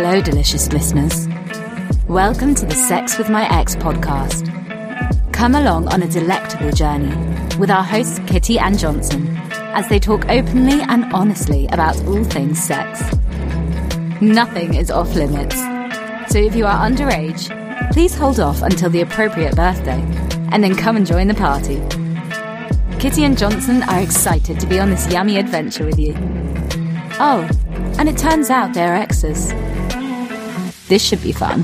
Hello, delicious listeners. Welcome to the Sex with My Ex podcast. Come along on a delectable journey with our hosts Kitty and Johnson as they talk openly and honestly about all things sex. Nothing is off limits, so if you are underage, please hold off until the appropriate birthday and then come and join the party. Kitty and Johnson are excited to be on this yummy adventure with you. Oh, and it turns out they're exes. This should be fun.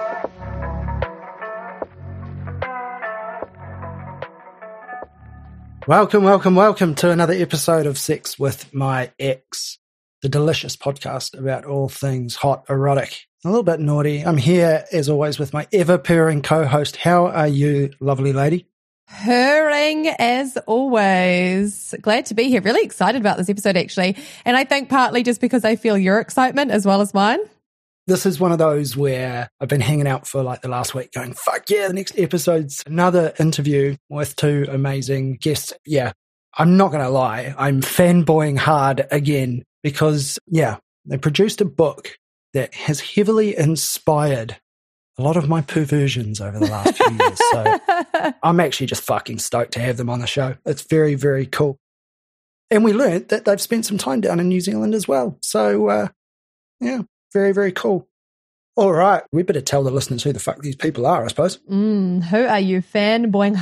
Welcome to another episode of Sex with My Ex, the delicious podcast about all things hot, erotic, a little bit naughty. I'm here, as always, with my ever-purring co-host. How are you, lovely lady? Purring as always. Glad to be here. Really excited about this episode, actually. And I think partly just because I feel your excitement as well as mine. This is one of those where I've been hanging out for like the last week going, fuck yeah, the next episode's another interview with two amazing guests. Yeah, I'm not going to lie. I'm fanboying hard again because, yeah, they produced a book that has heavily inspired a lot of my perversions over the last few years. So I'm actually just fucking stoked to have them on the show. It's very, very cool. And we learned that they've spent some time down in New Zealand as well. So, yeah. Very, very cool. All right. We better tell the listeners who the fuck these people are, I suppose. Who are you fanboying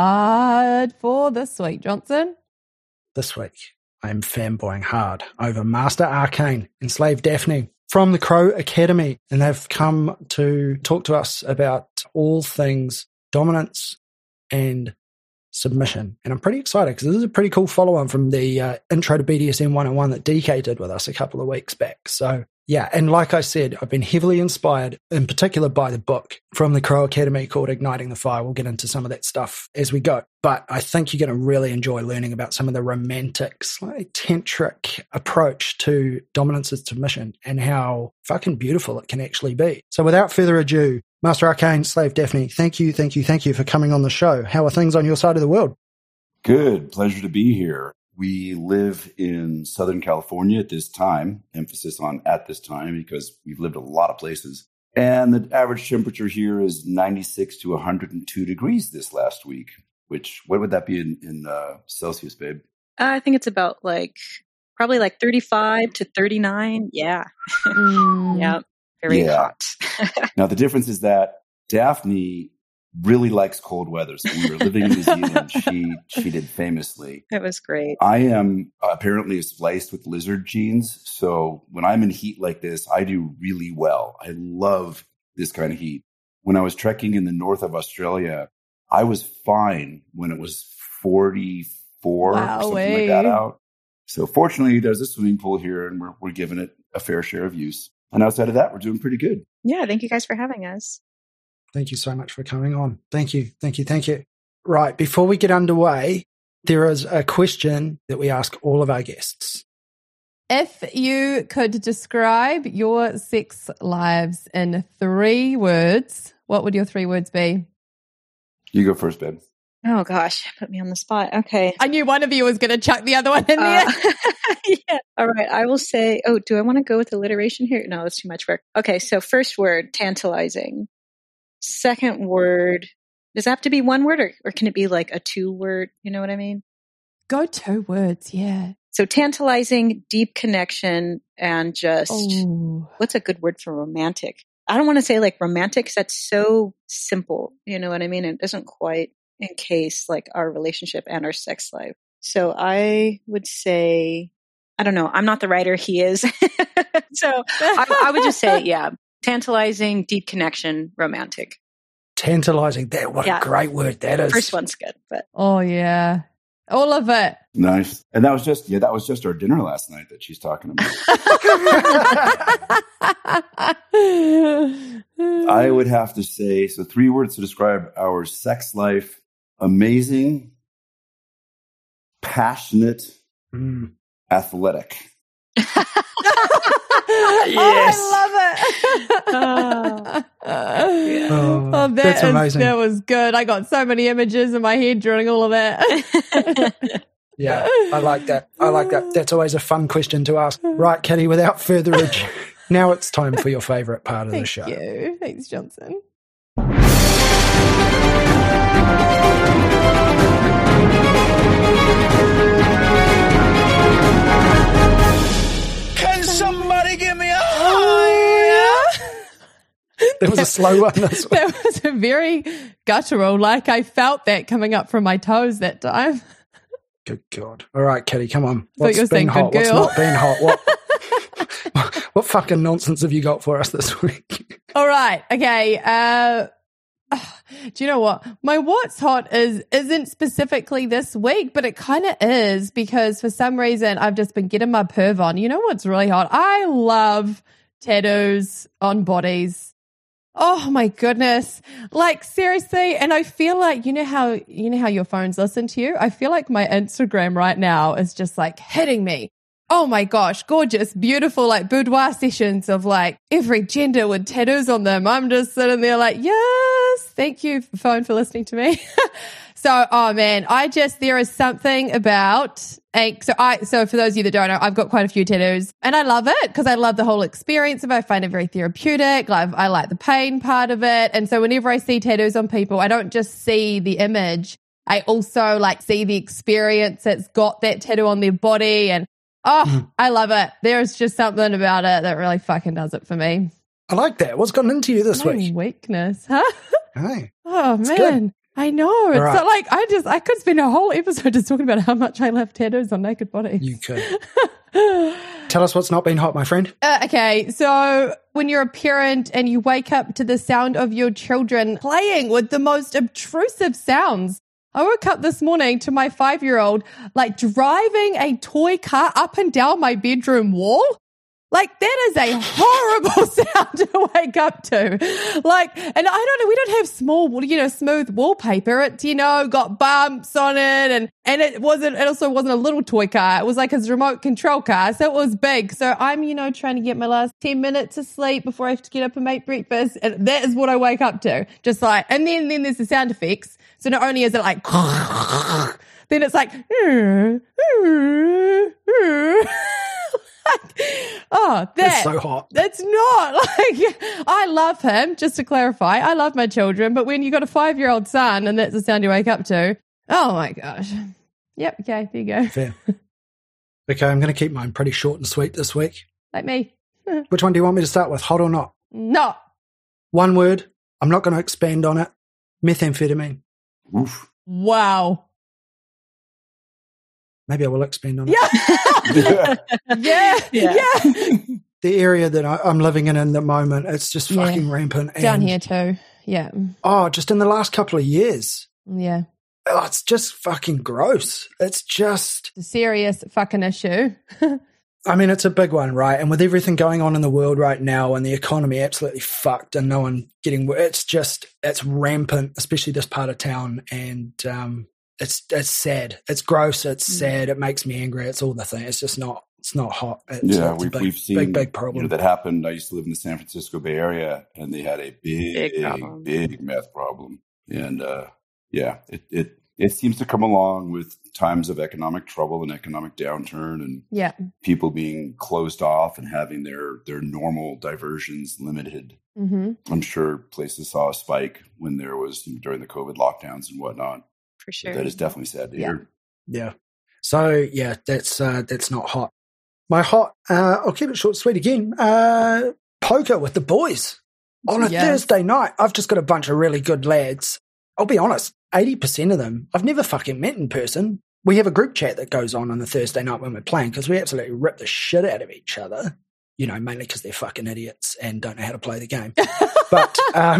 hard for this week, Johnson? This week, I am fanboying hard over Master Arcane and Slave Daphne from the Crow Academy. And they've come to talk to us about all things dominance and submission. And I'm pretty excited because this is a pretty cool follow-on from the Intro to BDSM 101 that DK did with us a couple of weeks back. So, yeah, and like I said, I've been heavily inspired, in particular by the book from the Crow Academy called Igniting the Fire. We'll get into some of that stuff as we go. But I think you're going to really enjoy learning about some of the romantic, slightly tantric approach to dominance and submission and how fucking beautiful it can actually be. So without further ado, Master Arcane, Slave Daphne, thank you for coming on the show. How are things on your side of the world? Good. Pleasure to be here. We live in Southern California at this time, emphasis on at this time because we've lived a lot of places. And the average temperature here is 96 to 102 degrees this last week, which, what would that be in Celsius, babe? I think it's about probably 35 to 39. Yeah. Yeah. Very hot. Now, the difference is that Daphne really likes cold weather. So when we were living in New Zealand, she did famously. It was great. I am apparently spliced with lizard genes. So when I'm in heat like this, I do really well. I love this kind of heat. When I was trekking in the north of Australia, I was fine when it was 44 or something like that out. So fortunately, there's a swimming pool here and we're giving it a fair share of use. And outside of that, we're doing pretty good. Yeah, thank you guys for having us. Thank you so much for coming on. Thank you. Right, before we get underway, there is a question that we ask all of our guests. If you could describe your sex lives in 3 words, what would your 3 words be? You go first, babe. Oh, gosh. Put me on the spot. Okay. I knew one of you was going to chuck the other one in there. Yeah. All right. I will say, do I want to go with alliteration here? No, that's too much work. Okay. So first word, tantalizing. Second word, does it have to be 1 word or can it be like a 2 word? You know what I mean? Go 2 words. Yeah. So tantalizing, deep connection, and just, what's a good word for romantic? I don't want to say romantic because that's so simple. You know what I mean? It doesn't quite encase our relationship and our sex life. So I would say, I don't know. I'm not the writer. He is. So I would just say, yeah, tantalizing, deep connection, romantic. Tantalizing. What a great word that is. First one's good, but. Oh, yeah. All of it. Nice. And that was just our dinner last night that she's talking about. I would have to say, so 3 words to describe our sex life: amazing, passionate, athletic. Yes. I love it. That's amazing. That was good. I got so many images in my head during all of that. Yeah, I like that. That's always a fun question to ask. Right, Kitty, without further ado, Now it's time for your favourite part of the show. Thank you. Thanks, Johnson. Can somebody give me a There was a slow one. That was a very guttural, like I felt that coming up from my toes that time. Good God. All right, Kitty, come on. What's you were saying hot? good girl. What's not been hot? What fucking nonsense have you got for us this week? All right. Okay. Do you know what? My what's hot isn't specifically this week, but it kind of is because for some reason I've just been getting my perv on. You know what's really hot? I love tattoos on bodies. Oh my goodness. Like seriously. And I feel like, you know how your phones listen to you? I feel like my Instagram right now is just like hitting me. Oh my gosh, gorgeous, beautiful, like boudoir sessions of like every gender with tattoos on them. I'm just sitting there like, yes, thank you, phone, for listening to me. So, oh man, there is something about, so for those of you that don't know, I've got quite a few tattoos and I love it because I love the whole experience of it. I find it very therapeutic. I like the pain part of it. And so whenever I see tattoos on people, I don't just see the image. I also like see the experience that's got that tattoo on their body. And I love it. There's just something about it that really fucking does it for me. I like that. What's gotten into you this week? Weakness, huh? Hey. Oh, man. Good. I know. It's not like I could spend a whole episode just talking about how much I love tattoos on naked bodies. You could. Tell us what's not been hot, my friend. Okay, so when you're a parent and you wake up to the sound of your children playing with the most obtrusive sounds. I woke up this morning to my 5-year-old like driving a toy car up and down my bedroom wall. Like that is a horrible sound to wake up to. Like, and I don't know, we don't have smooth wallpaper. It's, got bumps on it and it also wasn't a little toy car. It was like his remote control car. So it was big. So I'm, trying to get my last 10 minutes of sleep before I have to get up and make breakfast. And that is what I wake up to. Just like, and then there's the sound effects. So not only is it like, then it's like, that's so hot. That's not like, I love him, just to clarify. I love my children, but when you got a 5-year-old son and that's the sound you wake up to, oh my gosh. Yep. Okay. There you go. Fair. Okay. I'm going to keep mine pretty short and sweet this week. Like me. Which one do you want me to start with? Hot or not? Not. One word. I'm not going to expand on it. Methamphetamine. Oof. Wow. Maybe I will expand on it. Yeah. The area that I'm living in the moment, it's just fucking rampant. Down here too. Yeah. Oh, just in the last couple of years. Yeah. Oh, it's just fucking gross. It's just a serious fucking issue. I mean, it's a big one, right? And with everything going on in the world right now and the economy absolutely fucked and no one getting, it's rampant, especially this part of town. And it's sad. It's gross. It's sad. It makes me angry. It's all the thing. It's just not, it's not hot. We've seen big problem. that happened. I used to live in the San Francisco Bay Area and they had a big meth problem. And it seems to come along with times of economic trouble and economic downturn and people being closed off and having their normal diversions limited. Mm-hmm. I'm sure places saw a spike when there was during the COVID lockdowns and whatnot. For sure. That is definitely sad to hear. Yeah. So that's not hot. My hot, I'll keep it short and sweet again. Poker with the boys on a Thursday night. I've just got a bunch of really good lads. I'll be honest, 80% of them I've never fucking met in person. We have a group chat that goes on the Thursday night when we're playing because we absolutely rip the shit out of each other, mainly because they're fucking idiots and don't know how to play the game. But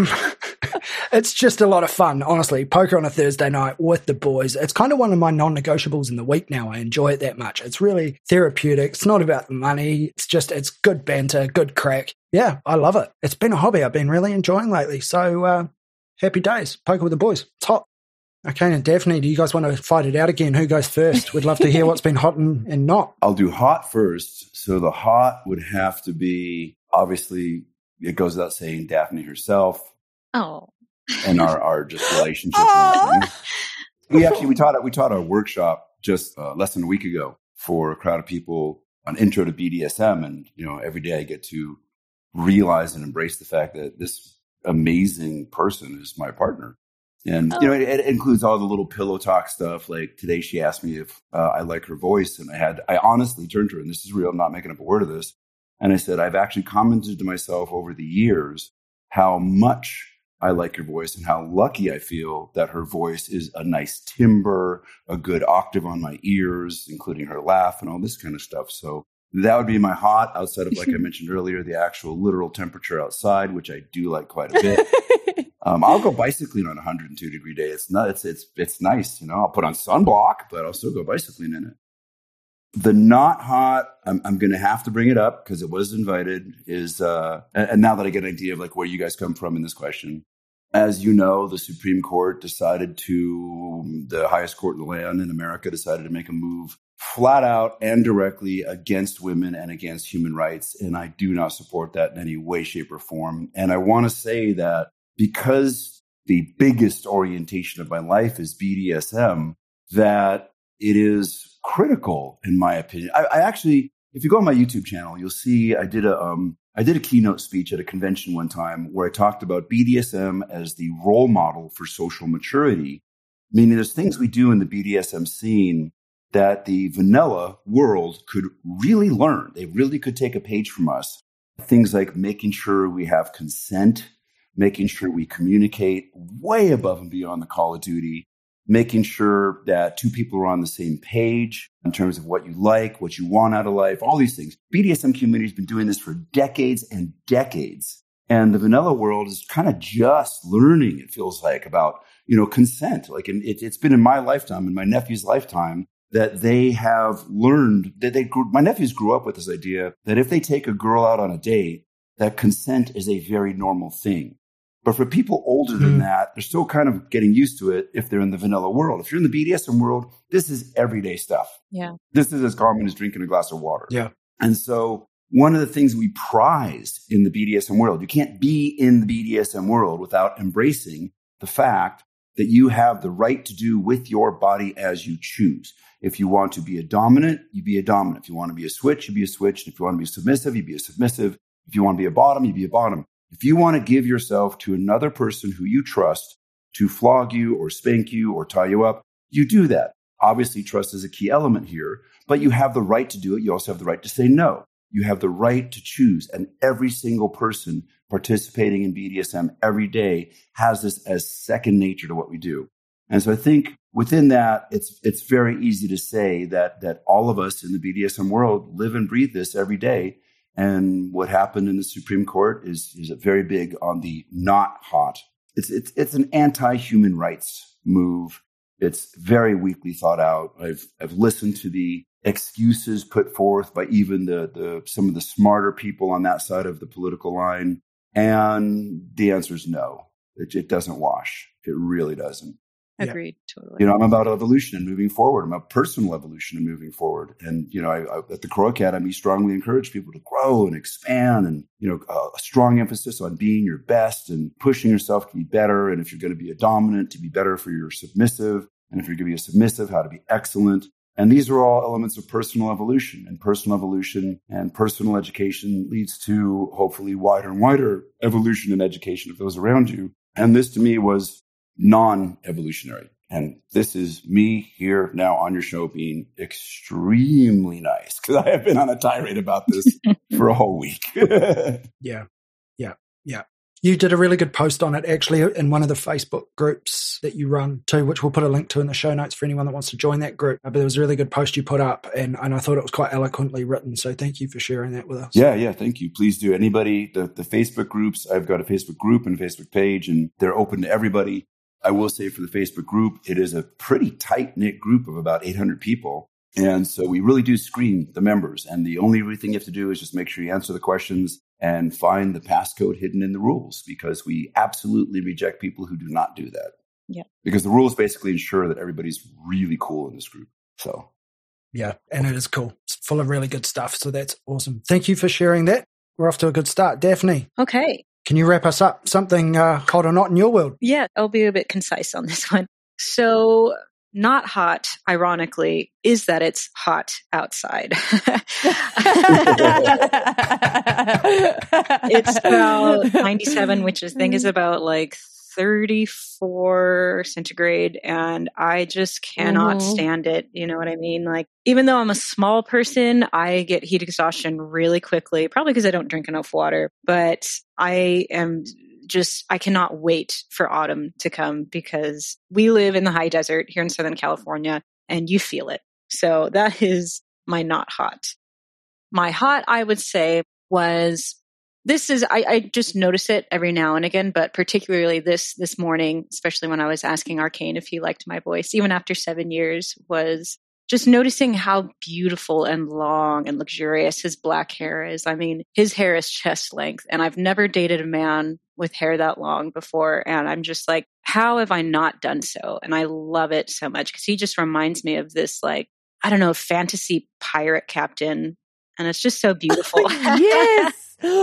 it's just a lot of fun, honestly. Poker on a Thursday night with the boys. It's kind of one of my non-negotiables in the week now. I enjoy it that much. It's really therapeutic. It's not about the money. It's good banter, good crack. Yeah, I love it. It's been a hobby I've been really enjoying lately. So happy days. Poker with the boys. It's hot. Okay, and Daphne, do you guys want to fight it out again? Who goes first? We'd love to hear what's been hot and not. I'll do hot first. So the hot would have to be, obviously, it goes without saying, Daphne herself. Oh. And our just relationship. We taught a workshop just less than a week ago for a crowd of people on intro to BDSM. And, every day I get to realize and embrace the fact that this amazing person is my partner. And, it includes all the little pillow talk stuff. Like today she asked me if I like her voice. And I honestly turned to her, and this is real, I'm not making up a word of this. And I said, I've actually commented to myself over the years how much I like your voice and how lucky I feel that her voice is a nice timbre, a good octave on my ears, including her laugh and all this kind of stuff. So that would be my hot, outside of, like I mentioned earlier, the actual literal temperature outside, which I do like quite a bit. I'll go bicycling on a 102-degree day. It's nuts. It's nice. I'll put on sunblock, but I'll still go bicycling in it. The not hot, I'm going to have to bring it up because it was invited, is, and now that I get an idea of like where you guys come from in this question, as you know, the Supreme Court the highest court in the land in America decided to make a move flat out and directly against women and against human rights. And I do not support that in any way, shape, or form. And I want to say that because the biggest orientation of my life is BDSM, that it is critical, in my opinion. I actually, if you go on my YouTube channel, you'll see I did a keynote speech at a convention one time where I talked about BDSM as the role model for social maturity, meaning there's things we do in the BDSM scene that the vanilla world could really learn. They really could take a page from us. Things like making sure we have consent, making sure we communicate way above and beyond the call of duty, making sure that two people are on the same page in terms of what you like, what you want out of life, all these things. BDSM community has been doing this for decades and decades. And the vanilla world is kind of just learning, it feels like, about, consent. Like it's been in my lifetime, in my nephew's lifetime, that they have learned my nephews grew up with this idea that if they take a girl out on a date, that consent is a very normal thing. But for people older than that, they're still kind of getting used to it if they're in the vanilla world. If you're in the BDSM world, this is everyday stuff. Yeah. This is as common as drinking a glass of water. Yeah. And so one of the things we prize in the BDSM world, you can't be in the BDSM world without embracing the fact that you have the right to do with your body as you choose. If you want to be a dominant, you be a dominant. If you want to be a switch, you be a switch. If you want to be submissive, you be a submissive. If you want to be a bottom, you be a bottom. If you want to give yourself to another person who you trust to flog you or spank you or tie you up, you do that. Obviously, trust is a key element here, but you have the right to do it. You also have the right to say no. You have the right to choose. And every single person participating in BDSM every day has this as second nature to what we do. And so I think within that, it's very easy to say that all of us in the BDSM world live and breathe this every day. And what happened in the Supreme Court is very big on the not hot. It's an anti-human rights move. It's very weakly thought out. I've listened to the excuses put forth by even the some of the smarter people on that side of the political line, and the answer is no. It doesn't wash. It really doesn't. Agreed. Totally. I'm about evolution and moving forward. I'm about personal evolution and moving forward. And, I at the Crow Academy, strongly encourage people to grow and expand and, a strong emphasis on being your best and pushing yourself to be better. And if you're going to be a dominant, to be better for your submissive. And if you're going to be a submissive, how to be excellent. And these are all elements of personal evolution, and personal education leads to hopefully wider and wider evolution and education of those around you. And this to me was non-evolutionary. And this is me here now on your show being extremely nice because I have been on a tirade about this for a whole week. Yeah. You did a really good post on it actually in one of the Facebook groups that you run too, which we'll put a link to in the show notes for anyone that wants to join that group. But it was a really good post you put up and I thought it was quite eloquently written. So thank you for sharing that with us. Yeah. Thank you. Please do. Anybody, the Facebook groups, I've got a Facebook group and a Facebook page and they're open to everybody. I will say for the Facebook group, it is a pretty tight-knit group of about 800 people. And so we really do screen the members. And the only thing you have to do is just make sure you answer the questions and find the passcode hidden in the rules, because we absolutely reject people who do not do that. Yeah. Because the rules basically ensure that everybody's really cool in this group. So. Yeah, and it is cool. It's full of really good stuff. So that's awesome. Thank you for sharing that. We're off to a good start. Daphne. Okay. Can you wrap us up? Something hot or not in your world? Yeah, I'll be a bit concise on this one. So not hot, ironically, is that it's hot outside. It's about 97, which I think is about like 34 centigrade. And I just cannot stand it. You know what I mean? Like, even though I'm a small person, I get heat exhaustion really quickly, probably because I don't drink enough water. But I cannot wait for autumn to come because we live in the high desert here in Southern California and you feel it. So that is my not hot. My hot, I would say, was I just notice it every now and again, but particularly this morning, especially when I was asking Arcane if he liked my voice, even after 7 years, was just noticing how beautiful and long and luxurious his black hair is. I mean, his hair is chest length, and I've never dated a man with hair that long before. And I'm just like, how have I not done so? And I love it so much because he just reminds me of this, like, I don't know, fantasy pirate captain. And it's just so beautiful. Yes.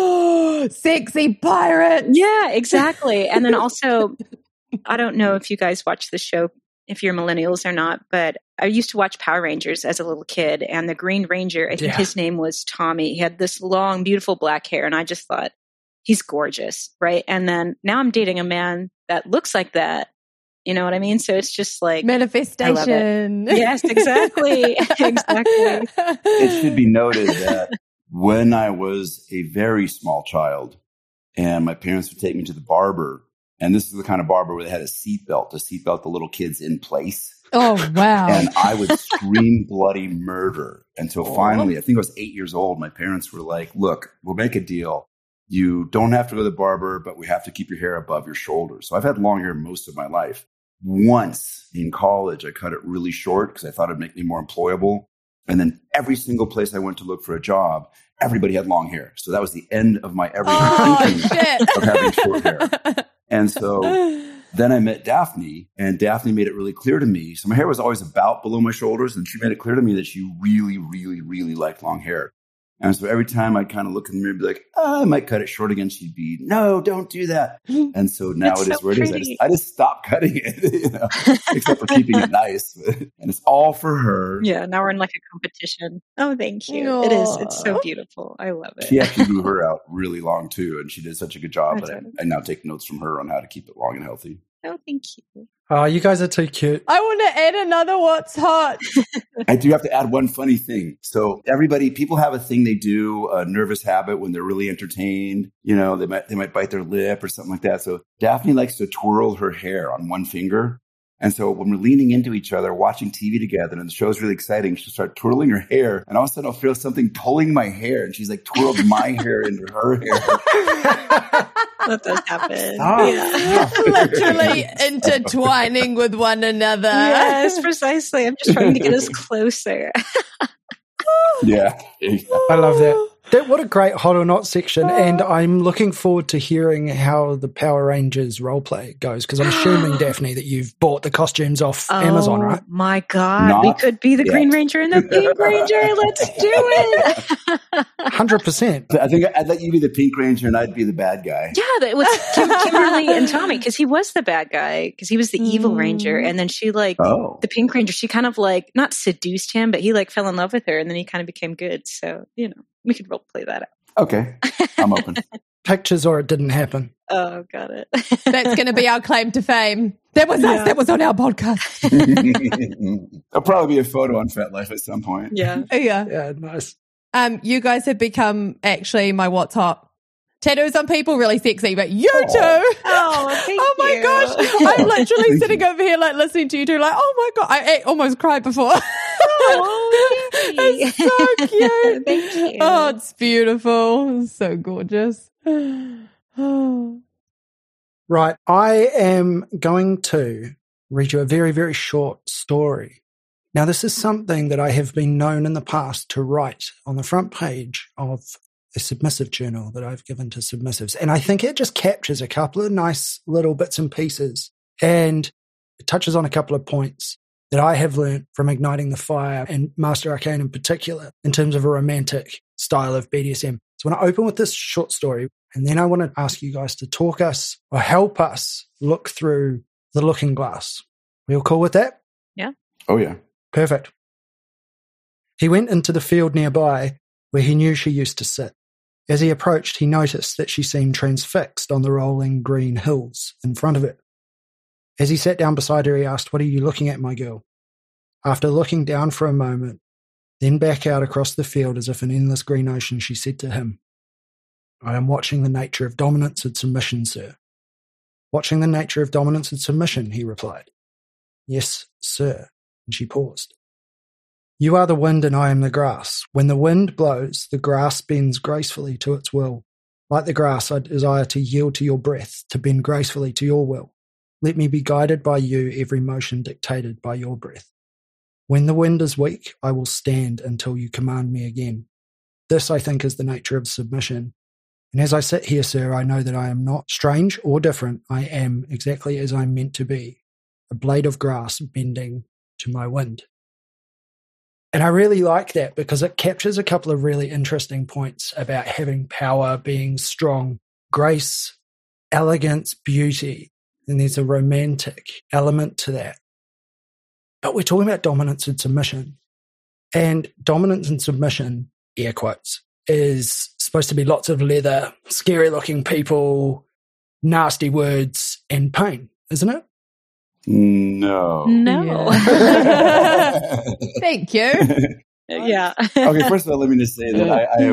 Sexy pirate. Yeah, exactly. And then also, I don't know if you guys watch the show, if you're millennials or not, but I used to watch Power Rangers as a little kid, and the Green Ranger, I think his name was Tommy. He had this long, beautiful black hair, and I just thought, he's gorgeous, right? And then now I'm dating a man that looks like that. You know what I mean? So it's just like manifestation. Yes, exactly. Exactly. It should be noted that when I was a very small child and my parents would take me to the barber, and this is the kind of barber where they had a seatbelt to seatbelt the little kids in place. Oh, wow. And I would scream bloody murder until finally, I think I was 8 years old. My parents were like, look, we'll make a deal. You don't have to go to the barber, but we have to keep your hair above your shoulders. So I've had long hair most of my life. Once in college, I cut it really short because I thought it'd make me more employable. And then every single place I went to look for a job, everybody had long hair. So that was the end of my ever thinking of having short hair. And so then I met Daphne, and Daphne made it really clear to me. So my hair was always about below my shoulders, and she made it clear to me that she really, really, really liked long hair. And so every time I'd kind of look in the mirror and be like, I might cut it short again, she'd be, no, don't do that. And so now it is where it is. I just stopped cutting it, you know, except for keeping it nice. And it's all for her. Yeah, now we're in like a competition. Oh, thank you. Aww. It is. It's so beautiful. I love it. She actually grew her out really long too, and she did such a good job. But I now take notes from her on how to keep it long and healthy. Oh, thank you. Oh, you guys are too cute. I want to add another what's hot. I do have to add one funny thing. So people have a thing they do, a nervous habit when they're really entertained. You know, they might bite their lip or something like that. So Daphne likes to twirl her hair on one finger. And so when we're leaning into each other, watching TV together, and the show's really exciting, she'll start twirling her hair. And all of a sudden I'll feel something pulling my hair. And she's like twirled my hair into her hair. That does happen. Yeah. Literally intertwining with one another. Yes, precisely. I'm just trying to get us closer. Yeah. I love that. What a great hot or not section. And I'm looking forward to hearing how the Power Rangers roleplay goes, because I'm assuming, Daphne, that you've bought the costumes off Amazon, right? My God. We could be the Green Ranger and the Pink Ranger. Let's do it. 100%. I think I'd let you be the Pink Ranger and I'd be the bad guy. Yeah, it was Kimberly and Tommy, because he was the bad guy, because he was the evil Ranger. And then she the Pink Ranger, she kind of like, not seduced him, but he like fell in love with her, and then he kind of became good. So, you know. We could role play that out. Okay. I'm open. Pictures or it didn't happen. Oh, got it. That's going to be our claim to fame. That was us. That was on our podcast. There'll probably be a photo on FetLife at some point. Yeah. Yeah, nice. You guys have become actually my what's hot. Tattoos on people, really sexy, but you two. Oh, thank you. My gosh. I'm literally sitting over here like listening to you two like, oh my God. I almost cried before. Oh, it's so cute. Thank you. Oh, it's beautiful. It's so gorgeous. Right. I am going to read you a very, very short story. Now, this is something that I have been known in the past to write on the front page of a submissive journal that I've given to submissives. And I think it just captures a couple of nice little bits and pieces. And it touches on a couple of points that I have learned from Igniting the Fire and Master Arcane in particular in terms of a romantic style of BDSM. So I want to open with this short story, and then I want to ask you guys to talk us or help us look through the looking glass. We all cool with that? Yeah. Oh, yeah. Perfect. He went into the field nearby where he knew she used to sit. As he approached, he noticed that she seemed transfixed on the rolling green hills in front of it. As he sat down beside her, he asked, "What are you looking at, my girl?" After looking down for a moment, then back out across the field as if an endless green ocean, she said to him, "I am watching the nature of dominance and submission, sir." "Watching the nature of dominance and submission," he replied. "Yes, sir." And she paused. "You are the wind and I am the grass. When the wind blows, the grass bends gracefully to its will. Like the grass, I desire to yield to your breath, to bend gracefully to your will. Let me be guided by you, every motion dictated by your breath. When the wind is weak, I will stand until you command me again. This, I think, is the nature of submission. And as I sit here, sir, I know that I am not strange or different. I am exactly as I'm meant to be, a blade of grass bending to my wind." And I really like that because it captures a couple of really interesting points about having power, being strong, grace, elegance, beauty. And there's a romantic element to that. But we're talking about dominance and submission. And dominance and submission, air quotes, is supposed to be lots of leather, scary looking people, nasty words, and pain, isn't it? No. Yeah. Thank you. Yeah. Okay, first of all, let me just say that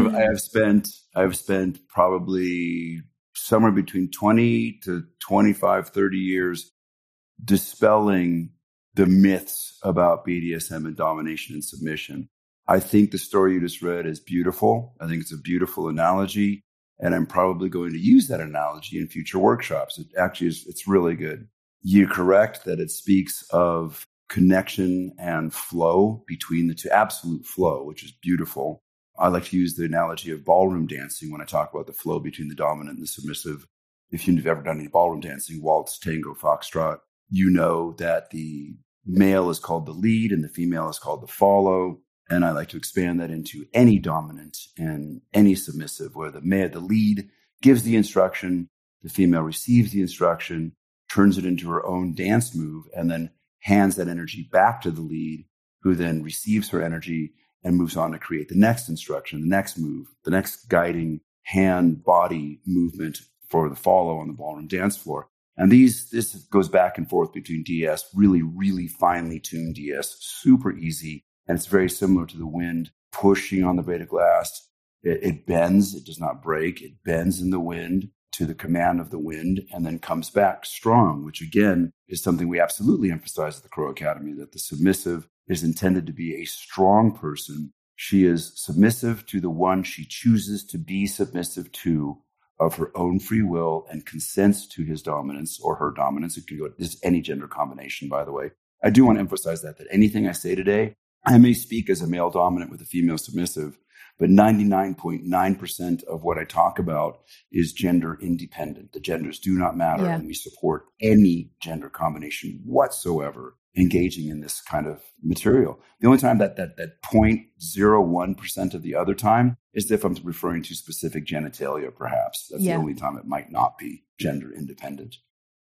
I have spent probably somewhere between 20 to 25, 30 years dispelling the myths about BDSM and domination and submission. I think the story you just read is beautiful. I think it's a beautiful analogy, and I'm probably going to use that analogy in future workshops. It actually is, it's really good. You're correct that it speaks of connection and flow between the two, absolute flow, which is beautiful. I like to use the analogy of ballroom dancing when I talk about the flow between the dominant and the submissive. If you've ever done any ballroom dancing, waltz, tango, foxtrot, you know that the male is called the lead and the female is called the follow. And I like to expand that into any dominant and any submissive, where the lead gives the instruction, the female receives the instruction, turns it into her own dance move, and then hands that energy back to the lead, who then receives her energy and moves on to create the next instruction, the next move, the next guiding hand-body movement for the follow on the ballroom dance floor. And this goes back and forth between DS, really, really finely tuned DS, super easy. And it's very similar to the wind pushing on the blade of glass. It bends, it does not break. It bends in the wind to the command of the wind and then comes back strong, which again is something we absolutely emphasize at the Crow Academy, that the submissive is intended to be a strong person. She is submissive to the one she chooses to be submissive to of her own free will and consents to his dominance or her dominance. It can go to any gender combination, by the way. I do want to emphasize that anything I say today, I may speak as a male dominant with a female submissive, but 99.9% of what I talk about is gender independent. The genders do not matter, and we support any gender combination whatsoever engaging in this kind of material. The only time that 0.01% of the other time is if I'm referring to specific genitalia, perhaps. That's the only time it might not be gender independent.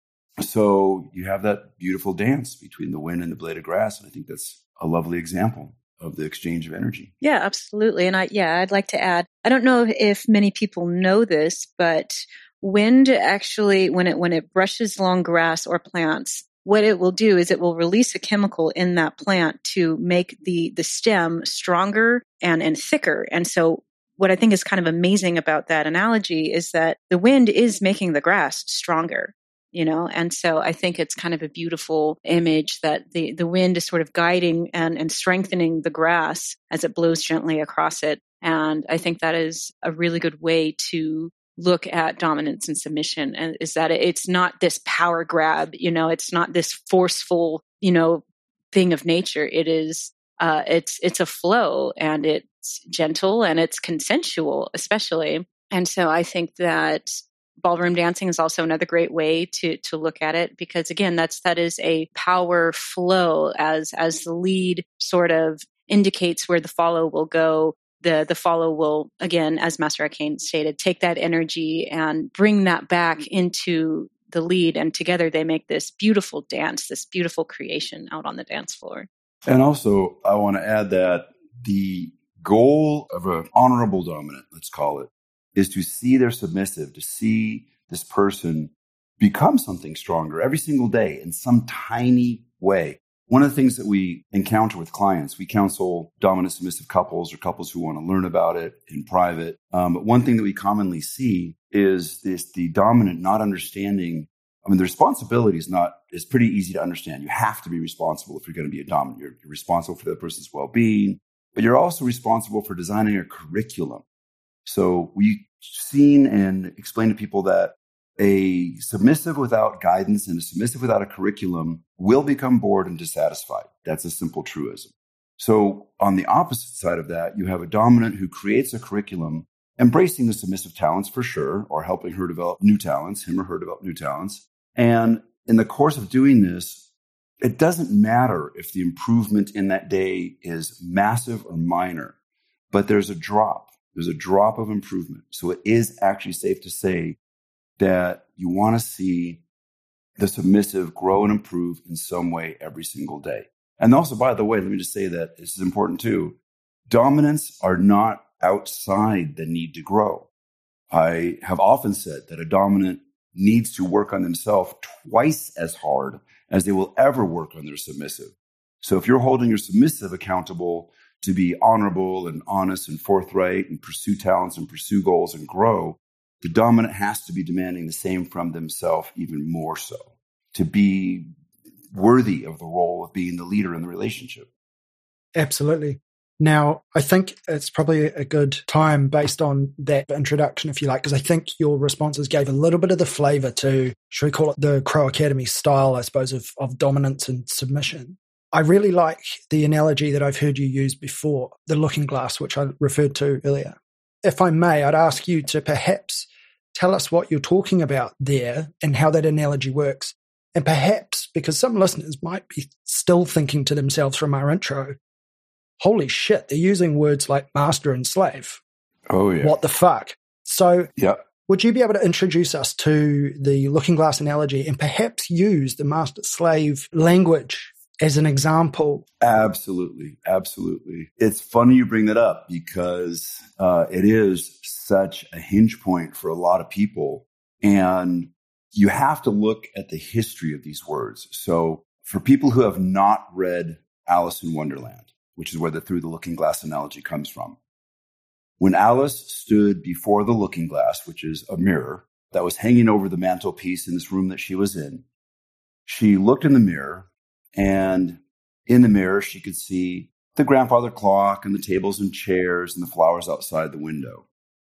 So you have that beautiful dance between the wind and the blade of grass. And I think that's a lovely example of the exchange of energy. Yeah, absolutely. And I'd like to add, I don't know if many people know this, but wind actually, when it brushes along grass or plants, what it will do is it will release a chemical in that plant to make the stem stronger and thicker. And so what I think is kind of amazing about that analogy is that the wind is making the grass stronger. And so I think it's kind of a beautiful image that the wind is sort of guiding and strengthening the grass as it blows gently across it. And I think that is a really good way to look at dominance and submission, and is that it's not this power grab, it's not this forceful, thing of nature. It is, it's a flow, and it's gentle and it's consensual, especially. And so I think that ballroom dancing is also another great way to look at it, because again, that is a power flow as the lead sort of indicates where the follow will go. The follow will, again, as Master Arcane stated, take that energy and bring that back into the lead, and together they make this beautiful dance, this beautiful creation out on the dance floor. And also, I want to add that the goal of an honorable dominant, let's call it, is to see their submissive, to see this person become something stronger every single day in some tiny way. One of the things that we encounter with clients, we counsel dominant submissive couples or couples who want to learn about it in private. But one thing that we commonly see is the dominant not understanding. I mean, the responsibility is pretty easy to understand. You have to be responsible if you're going to be a dominant. You're responsible for the person's well-being, but you're also responsible for designing a curriculum. So we've seen and explained to people that a submissive without guidance and a submissive without a curriculum will become bored and dissatisfied. That's a simple truism. So on the opposite side of that, you have a dominant who creates a curriculum, embracing the submissive talents for sure, or helping her develop new talents, him or her develop new talents. And in the course of doing this, it doesn't matter if the improvement in that day is massive or minor, but there's a drop. There's a drop of improvement. So it is actually safe to say that you want to see the submissive grow and improve in some way every single day. And also, by the way, let me just say that this is important too. Dominants are not outside the need to grow. I have often said that a dominant needs to work on themselves twice as hard as they will ever work on their submissive. So if you're holding your submissive accountable to be honorable and honest and forthright and pursue talents and pursue goals and grow, the dominant has to be demanding the same from themselves, even more so, to be worthy of the role of being the leader in the relationship. Absolutely. Now, I think it's probably a good time based on that introduction, if you like, because I think your responses gave a little bit of the flavor to, should we call it the Crow Academy style, I suppose, of dominance and submission. I really like the analogy that I've heard you use before, the looking glass, which I referred to earlier. If I may, I'd ask you to perhaps tell us what you're talking about there and how that analogy works. And perhaps, because some listeners might be still thinking to themselves from our intro, holy shit, they're using words like master and slave. Oh, yeah. What the fuck? So yeah. Would you be able to introduce us to the looking glass analogy and perhaps use the master-slave language as an example? Absolutely. Absolutely. It's funny you bring that up because it is such a hinge point for a lot of people. And you have to look at the history of these words. So for people who have not read Alice in Wonderland, which is where the through the looking glass analogy comes from, when Alice stood before the looking glass, which is a mirror that was hanging over the mantelpiece in this room that she was in, she looked in the mirror, and in the mirror, she could see the grandfather clock and the tables and chairs and the flowers outside the window.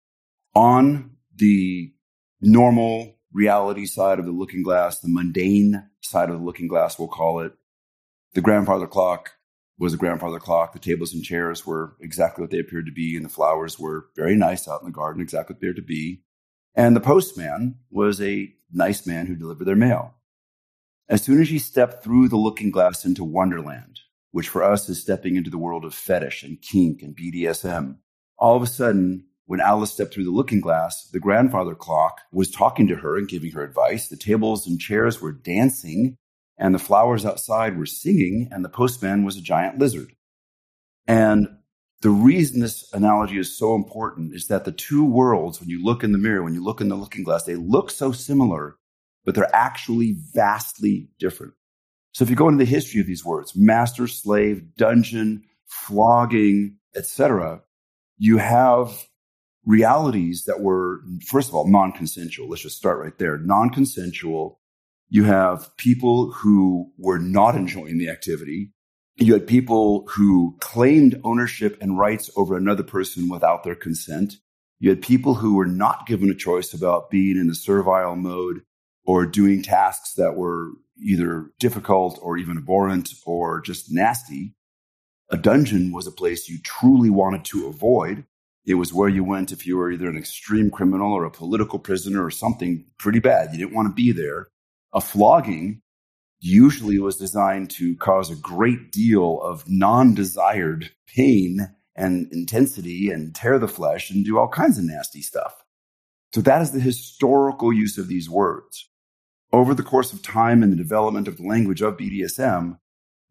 On the normal reality side of the looking glass, the mundane side of the looking glass, we'll call it, the grandfather clock was a grandfather clock. The tables and chairs were exactly what they appeared to be, and the flowers were very nice out in the garden, exactly what they appeared to be. And the postman was a nice man who delivered their mail. As soon as she stepped through the looking glass into Wonderland, which for us is stepping into the world of fetish and kink and BDSM, all of a sudden, when Alice stepped through the looking glass, the grandfather clock was talking to her and giving her advice. The tables and chairs were dancing, and the flowers outside were singing, and the postman was a giant lizard. And the reason this analogy is so important is that the two worlds, when you look in the mirror, when you look in the looking glass, they look so similar, but they're actually vastly different. So if you go into the history of these words, master, slave, dungeon, flogging, etc., you have realities that were, first of all, non-consensual. Let's just start right there. Non-consensual. You have people who were not enjoying the activity. You had people who claimed ownership and rights over another person without their consent. You had people who were not given a choice about being in the servile mode or doing tasks that were either difficult or even abhorrent or just nasty. A dungeon was a place you truly wanted to avoid. It was where you went if you were either an extreme criminal or a political prisoner or something pretty bad. You didn't want to be there. A flogging usually was designed to cause a great deal of non-desired pain and intensity and tear the flesh and do all kinds of nasty stuff. So that is the historical use of these words. Over the course of time and the development of the language of BDSM,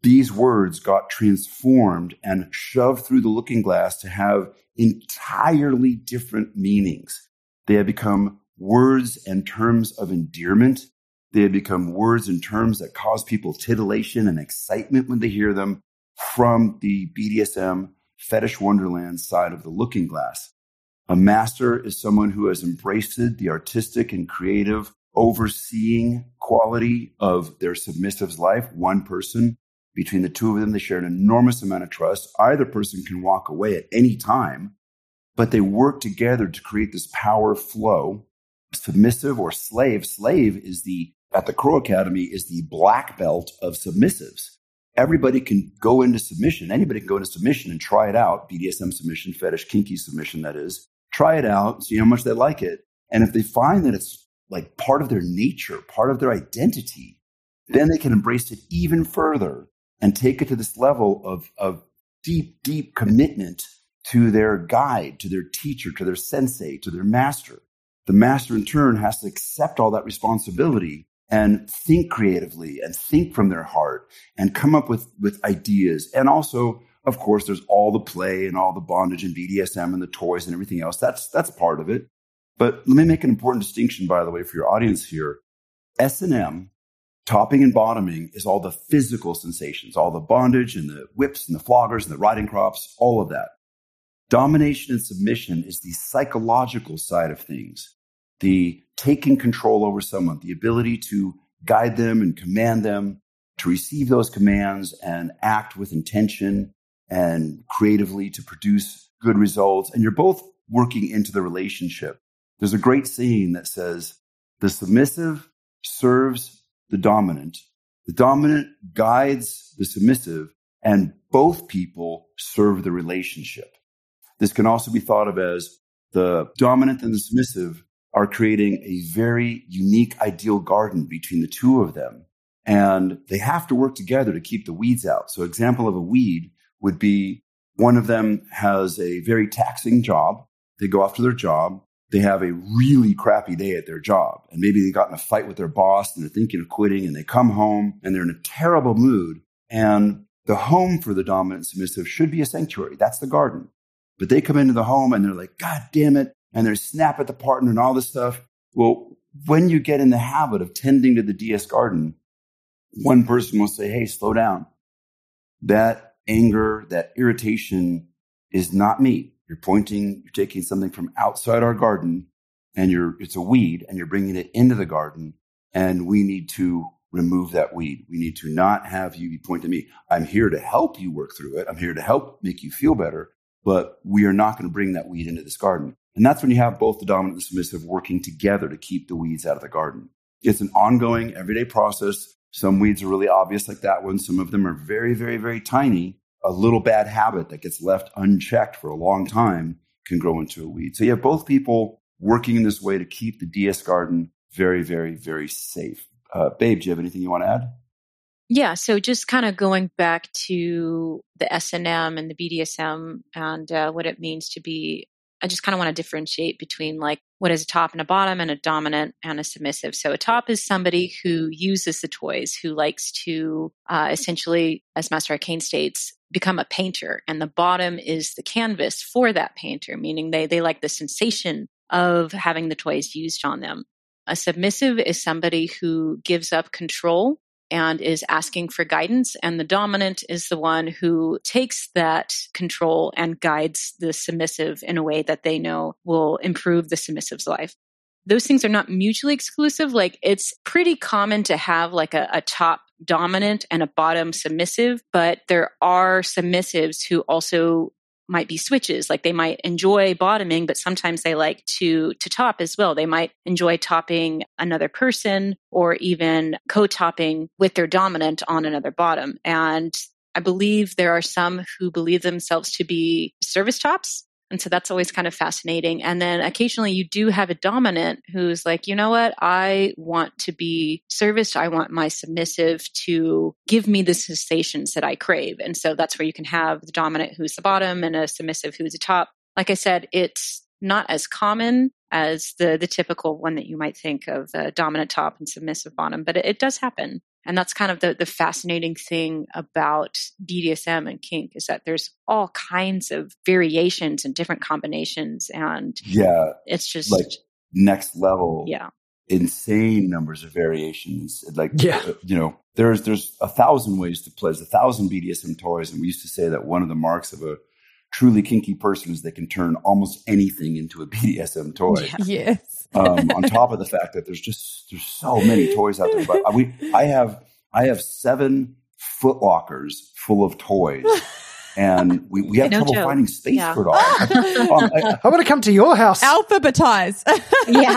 these words got transformed and shoved through the looking glass to have entirely different meanings. They have become words and terms of endearment. They have become words and terms that cause people titillation and excitement when they hear them from the BDSM fetish wonderland side of the looking glass. A master is someone who has embraced the artistic and creative overseeing quality of their submissive's life. One person, between the two of them, they share an enormous amount of trust. Either person can walk away at any time, but they work together to create this power flow. Submissive or slave. Slave is at the Crow Academy, is the black belt of submissives. Everybody can go into submission. Anybody can go into submission and try it out. BDSM submission, fetish, kinky submission, that is. Try it out, see how much they like it. And if they find that it's like part of their nature, part of their identity, then they can embrace it even further and take it to this level of deep, deep commitment to their guide, to their teacher, to their sensei, to their master. The master in turn has to accept all that responsibility and think creatively and think from their heart and come up with ideas. And also, of course, there's all the play and all the bondage and BDSM and the toys and everything else. That's part of it. But let me make an important distinction, by the way, for your audience here. S&M, topping and bottoming, is all the physical sensations, all the bondage and the whips and the floggers and the riding crops, all of that. Domination and submission is the psychological side of things, the taking control over someone, the ability to guide them and command them, to receive those commands and act with intention and creatively to produce good results. And you're both working into the relationship. There's a great saying that says, the submissive serves the dominant guides the submissive, and both people serve the relationship. This can also be thought of as the dominant and the submissive are creating a very unique ideal garden between the two of them. And they have to work together to keep the weeds out. So example of a weed would be one of them has a very taxing job. They go off to their job. They have a really crappy day at their job. And maybe they got in a fight with their boss and they're thinking of quitting, and they come home and they're in a terrible mood. And the home for the dominant submissive should be a sanctuary. That's the garden. But they come into the home and they're like, God damn it. And they snap at the partner and all this stuff. Well, when you get in the habit of tending to the DS garden, one person will say, hey, slow down. That anger, that irritation is not me. You're taking something from outside our garden and it's a weed and you're bringing it into the garden, and we need to remove that weed. We need to not have you point at me. I'm here to help you work through it. I'm here to help make you feel better, but we are not going to bring that weed into this garden. And that's when you have both the dominant and the submissive working together to keep the weeds out of the garden. It's an ongoing, everyday process. Some weeds are really obvious like that one. Some of them are very, very, very tiny. A little bad habit that gets left unchecked for a long time can grow into a weed. So you have both people working in this way to keep the DS garden very, very, very safe. Babe, do you have anything you want to add? Yeah. So just kind of going back to the S&M and the BDSM and what it means to be, I just kind of want to differentiate between like what is a top and a bottom and a dominant and a submissive. So a top is somebody who uses the toys, who likes to essentially, as Master Arcane states, become a painter. And the bottom is the canvas for that painter, meaning they like the sensation of having the toys used on them. A submissive is somebody who gives up control and is asking for guidance. And the dominant is the one who takes that control and guides the submissive in a way that they know will improve the submissive's life. Those things are not mutually exclusive. Like, it's pretty common to have like a top dominant and a bottom submissive, but there are submissives who also might be switches. Like, they might enjoy bottoming, but sometimes they like to top as well. They might enjoy topping another person or even co-topping with their dominant on another bottom. And I believe there are some who believe themselves to be service tops. And so that's always kind of fascinating. And then occasionally you do have a dominant who's like, you know what? I want to be serviced. I want my submissive to give me the sensations that I crave. And so that's where you can have the dominant who's the bottom and a submissive who's the top. Like I said, it's not as common as the typical one that you might think of, the dominant top and submissive bottom, but it does happen. And that's kind of the fascinating thing about BDSM and kink, is that there's all kinds of variations and different combinations. And it's just like next level, yeah, insane numbers of variations. Like, you know, there's 1,000 ways to play. There's 1,000 BDSM toys. And we used to say that one of the marks of a truly kinky person is they can turn almost anything into a BDSM toy. Yeah. Yes. On top of the fact that there's so many toys out there. But I have 7 Foot Lockers full of toys. And we have trouble finding space for it all. I want to come to your house. Alphabetize. Yeah.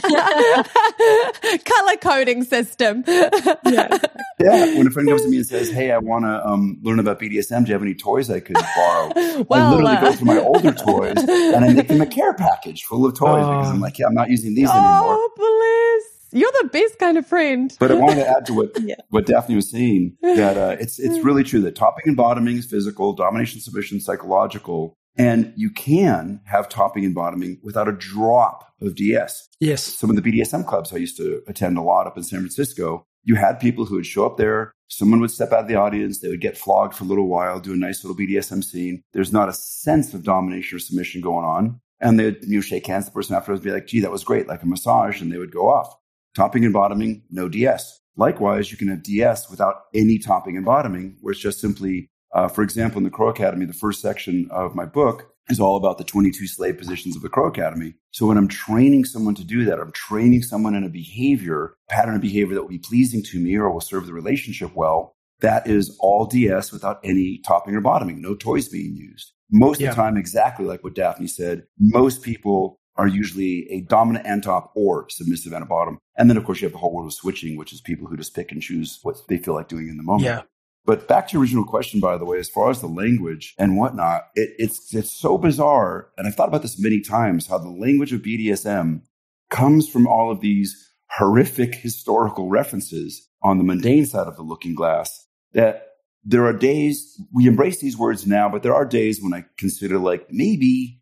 Color coding system. Yeah. Yeah. When a friend comes to me and says, hey, I want to learn about BDSM. Do you have any toys I could borrow? I literally go through my older toys and I make them a care package full of toys because I'm like, I'm not using these anymore. Oh, bless. You're the best kind of friend. But I wanted to add to what Daphne was saying, that it's really true that topping and bottoming is physical, domination, submission, psychological. And you can have topping and bottoming without a drop of DS. Yes. Some of the BDSM clubs I used to attend a lot up in San Francisco, you had people who would show up there. Someone would step out of the audience. They would get flogged for a little while, do a nice little BDSM scene. There's not a sense of domination or submission going on. And they would shake hands. The person afterwards would be like, gee, that was great, like a massage. And they would go off. Topping and bottoming, no DS. Likewise, you can have DS without any topping and bottoming, where it's just simply, for example, in the Crow Academy, the first section of my book is all about the 22 slave positions of the Crow Academy. So when I'm training someone to do that, I'm training someone in a pattern of behavior that will be pleasing to me or will serve the relationship well. That is all DS without any topping or bottoming, no toys being used. Most of the time, exactly like what Daphne said, most people are usually a dominant and top or submissive and a bottom. And then, of course, you have the whole world of switching, which is people who just pick and choose what they feel like doing in the moment. Yeah. But back to your original question, by the way, as far as the language and whatnot, it's so bizarre. And I've thought about this many times, how the language of BDSM comes from all of these horrific historical references on the mundane side of the looking glass, that there are days, we embrace these words now, but there are days when I consider like maybe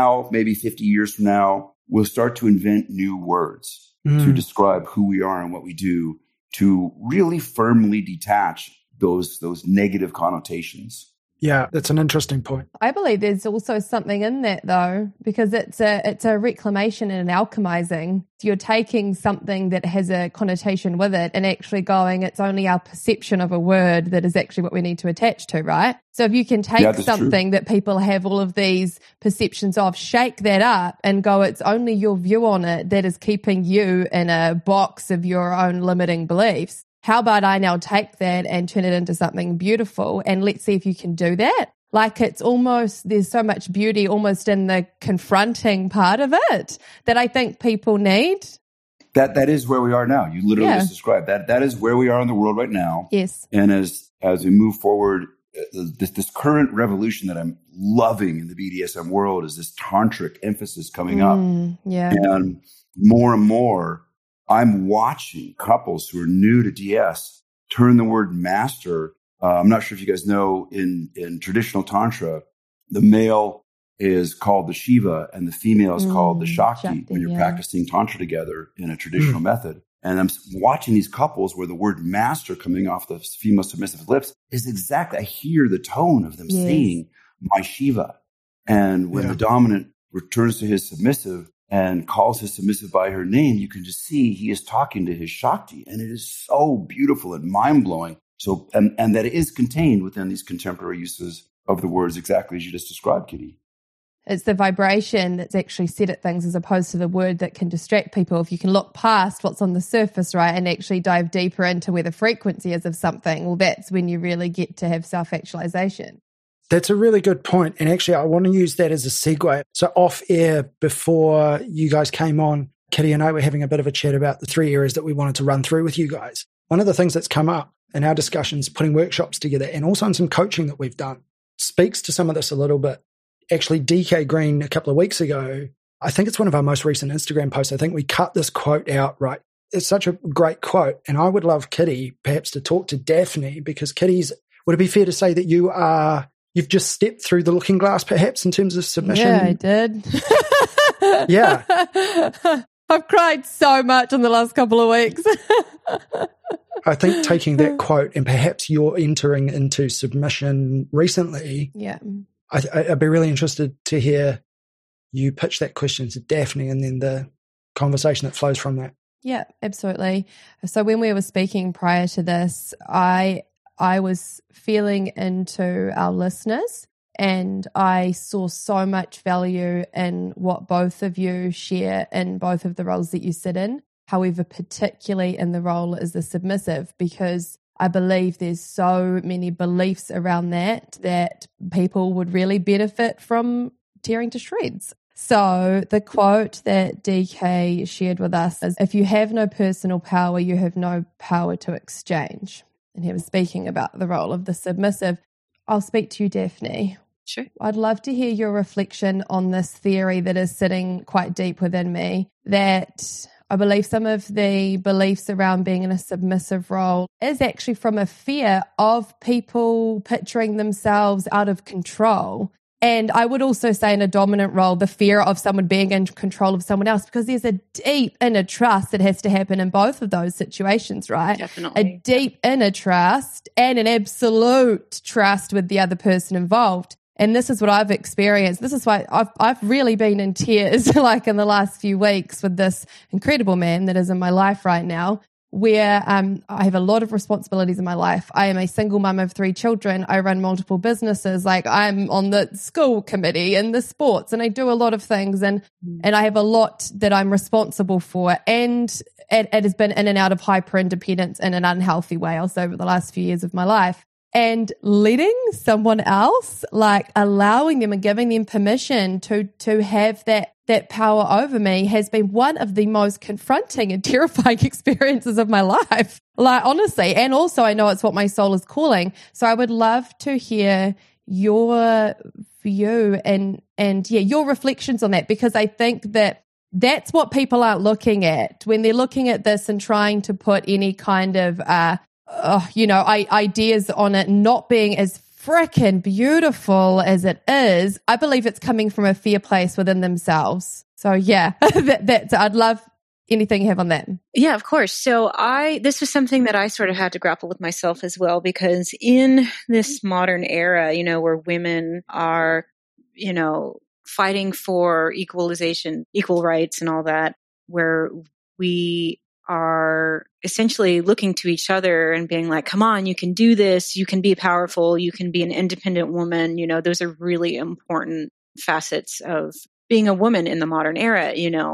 50 years from now, we'll start to invent new words to describe who we are and what we do, to really firmly detach those negative connotations. Yeah, that's an interesting point. I believe there's also something in that though, because it's a reclamation and an alchemizing. You're taking something that has a connotation with it and actually going, it's only our perception of a word that is actually what we need to attach to, right? So if you can take something that people have all of these perceptions of, shake that up and go, it's only your view on it that is keeping you in a box of your own limiting beliefs. How about I now take that and turn it into something beautiful, and let's see if you can do that? Like, it's almost, there's so much beauty almost in the confronting part of it that I think people need. That is where we are now. You literally just described that. That is where we are in the world right now. Yes. And as we move forward, this current revolution that I'm loving in the BDSM world is this tantric emphasis coming up. Yeah. And more, I'm watching couples who are new to DS turn the word master. I'm not sure if you guys know, in traditional Tantra, the male is called the Shiva and the female is called the Shakti when you're practicing Tantra together in a traditional method. And I'm watching these couples where the word master coming off the female submissive lips is exactly, I hear the tone of them saying, my Shiva. And when the dominant returns to his submissive and calls his submissive by her name, you can just see he is talking to his Shakti. And it is so beautiful and mind-blowing. So, and that it is contained within these contemporary uses of the words exactly as you just described, Kitty. It's the vibration that's actually said at things as opposed to the word that can distract people. If you can look past what's on the surface, right, and actually dive deeper into where the frequency is of something, well, that's when you really get to have self-actualization. That's a really good point. And actually, I want to use that as a segue. So off air, before you guys came on, Kitty and I were having a bit of a chat about the 3 areas that we wanted to run through with you guys. One of the things that's come up in our discussions, putting workshops together, and also in some coaching that we've done, speaks to some of this a little bit. Actually, DK Green, a couple of weeks ago, I think it's one of our most recent Instagram posts, I think we cut this quote out, right? It's such a great quote. And I would love Kitty perhaps to talk to Daphne, because would it be fair to say that you've just stepped through the looking glass perhaps in terms of submission? Yeah, I did. Yeah. I've cried so much in the last couple of weeks. I think taking that quote, and perhaps you're entering into submission recently. Yeah. I'd be really interested to hear you pitch that question to Daphne and then the conversation that flows from that. Yeah, absolutely. So when we were speaking prior to this, I was feeling into our listeners, and I saw so much value in what both of you share in both of the roles that you sit in. However, particularly in the role as the submissive, because I believe there's so many beliefs around that people would really benefit from tearing to shreds. So the quote that DK shared with us is, if you have no personal power, you have no power to exchange. And he was speaking about the role of the submissive. I'll speak to you, Daphne. Sure. I'd love to hear your reflection on this theory that is sitting quite deep within me, that I believe some of the beliefs around being in a submissive role is actually from a fear of people picturing themselves out of control. And I would also say in a dominant role, the fear of someone being in control of someone else, because there's a deep inner trust that has to happen in both of those situations, right? Definitely. A deep inner trust and an absolute trust with the other person involved. And this is what I've experienced. This is why I've really been in tears like in the last few weeks with this incredible man that is in my life right now, where I have a lot of responsibilities in my life. I am a single mum of 3 children. I run multiple businesses. Like, I'm on the school committee and the sports, and I do a lot of things, and I have a lot that I'm responsible for. And it has been in and out of hyper independence in an unhealthy way also over the last few years of my life. And letting someone else, like allowing them and giving them permission to have that power over me, has been one of the most confronting and terrifying experiences of my life. Like, honestly. And also I know it's what my soul is calling. So I would love to hear your view and your reflections on that, because I think that that's what people aren't looking at when they're looking at this and trying to put any kind of ideas on it not being as frickin' beautiful as it is. I believe it's coming from a fear place within themselves. So yeah, I'd love anything you have on that. Yeah, of course. So this was something that I sort of had to grapple with myself as well, because in this modern era, where women are, fighting for equalization, equal rights and all that, where we are essentially looking to each other and being like, come on, you can do this. You can be powerful. You can be an independent woman. Those are really important facets of being a woman in the modern era,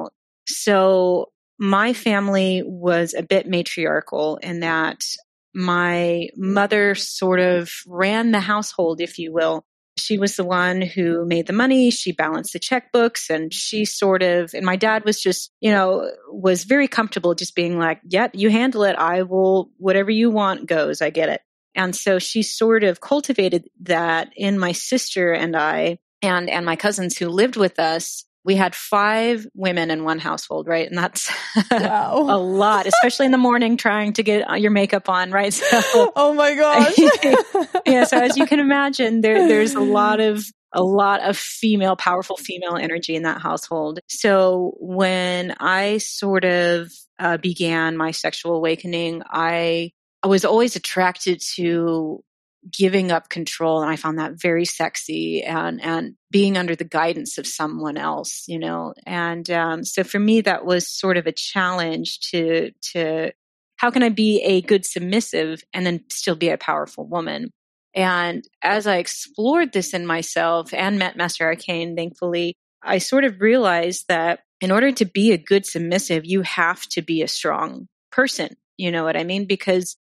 So my family was a bit matriarchal in that my mother sort of ran the household, if you will. She was the one who made the money. She balanced the checkbooks, and she and my dad was just, was very comfortable just being like, yep, you handle it. I will, whatever you want goes. I get it. And so she sort of cultivated that in my sister and I, and my cousins who lived with us. We had 5 women in one household, right? And that's wow. a lot, especially in the morning trying to get your makeup on, right? So, oh my gosh. Yeah. So as you can imagine, there's a lot of powerful female energy in that household. So when I sort of began my sexual awakening, I was always attracted to giving up control. And I found that very sexy, and being under the guidance of someone else, and so for me, that was sort of a challenge to how can I be a good submissive and then still be a powerful woman? And as I explored this in myself and met Master Arcane, thankfully, I sort of realized that in order to be a good submissive, you have to be a strong person. You know what I mean? Because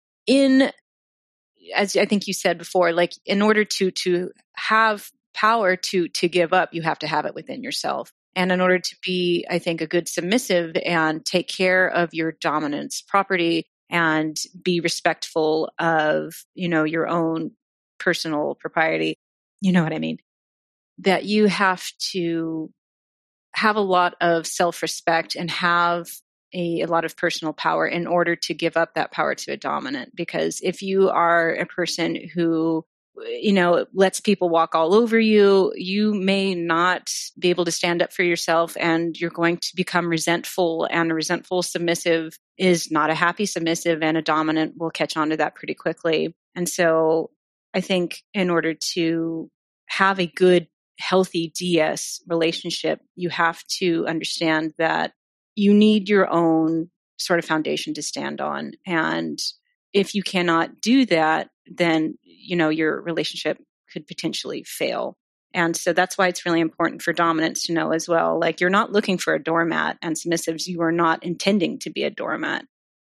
as I think you said before, like in order to have power to give up, you have to have it within yourself. And in order to be, I think, a good submissive and take care of your dominance property and be respectful of, your own personal propriety, you know what I mean? That you have to have a lot of self-respect and have a lot of personal power in order to give up that power to a dominant. Because if you are a person who lets people walk all over you, you may not be able to stand up for yourself, and you're going to become resentful. And a resentful submissive is not a happy submissive, and a dominant will catch on to that pretty quickly. And so I think in order to have a good, healthy DS relationship, you have to understand that you need your own sort of foundation to stand on. And if you cannot do that, then, your relationship could potentially fail. And so that's why it's really important for dominants to know as well, like, you're not looking for a doormat, and submissives, you are not intending to be a doormat.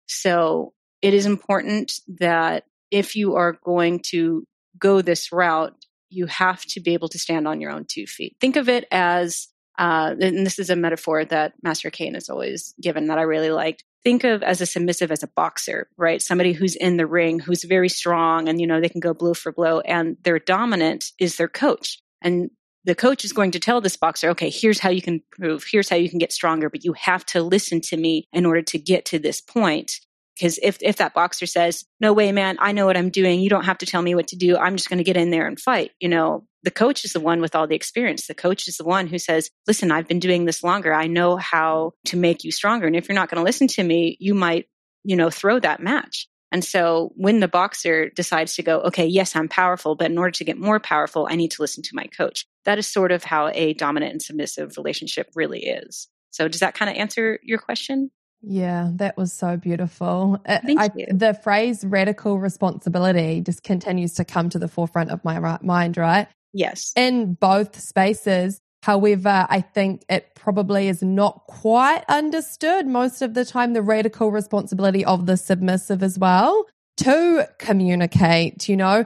So it is important that if you are going to go this route, you have to be able to stand on your own 2 feet. Think of it as, and this is a metaphor that Master Kane has always given that I really liked. Think of as a submissive as a boxer, right? Somebody who's in the ring, who's very strong, and, they can go blow for blow, and their dominant is their coach. And the coach is going to tell this boxer, okay, here's how you can improve, here's how you can get stronger, but you have to listen to me in order to get to this point. Because if that boxer says, no way, man, I know what I'm doing, you don't have to tell me what to do, I'm just going to get in there and fight. The coach is the one with all the experience. The coach is the one who says, listen, I've been doing this longer. I know how to make you stronger. And if you're not going to listen to me, you might, throw that match. And so when the boxer decides to go, okay, yes, I'm powerful, but in order to get more powerful, I need to listen to my coach. That is sort of how a dominant and submissive relationship really is. So does that kind of answer your question? Yeah, that was so beautiful. Thank you. The phrase radical responsibility just continues to come to the forefront of my mind, right? Yes. In both spaces. However, I think it probably is not quite understood most of the time, the radical responsibility of the submissive as well, to communicate,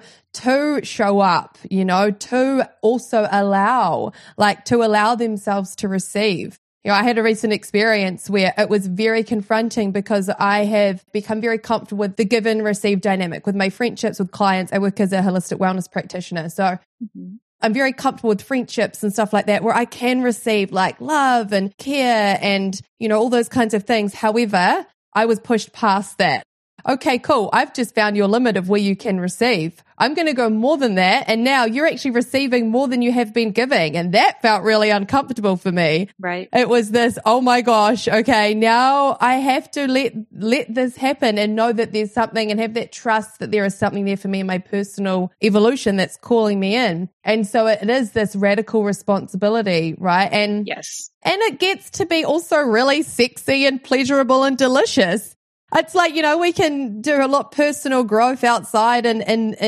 to show up, to also allow themselves to receive. I had a recent experience where it was very confronting because I have become very comfortable with the give and receive dynamic with my friendships with clients. I work as a holistic wellness practitioner. So I'm very comfortable with friendships and stuff like that where I can receive like love and care and, all those kinds of things. However, I was pushed past that. Okay, cool. I've just found your limit of where you can receive. I'm going to go more than that. And now you're actually receiving more than you have been giving. And that felt really uncomfortable for me. Right. It was this, oh my gosh, okay, now I have to let this happen and know that there's something and have that trust that there is something there for me in my personal evolution that's calling me in. And so it is this radical responsibility, right? And yes. And it gets to be also really sexy and pleasurable and delicious. It's like, we can do a lot of personal growth outside and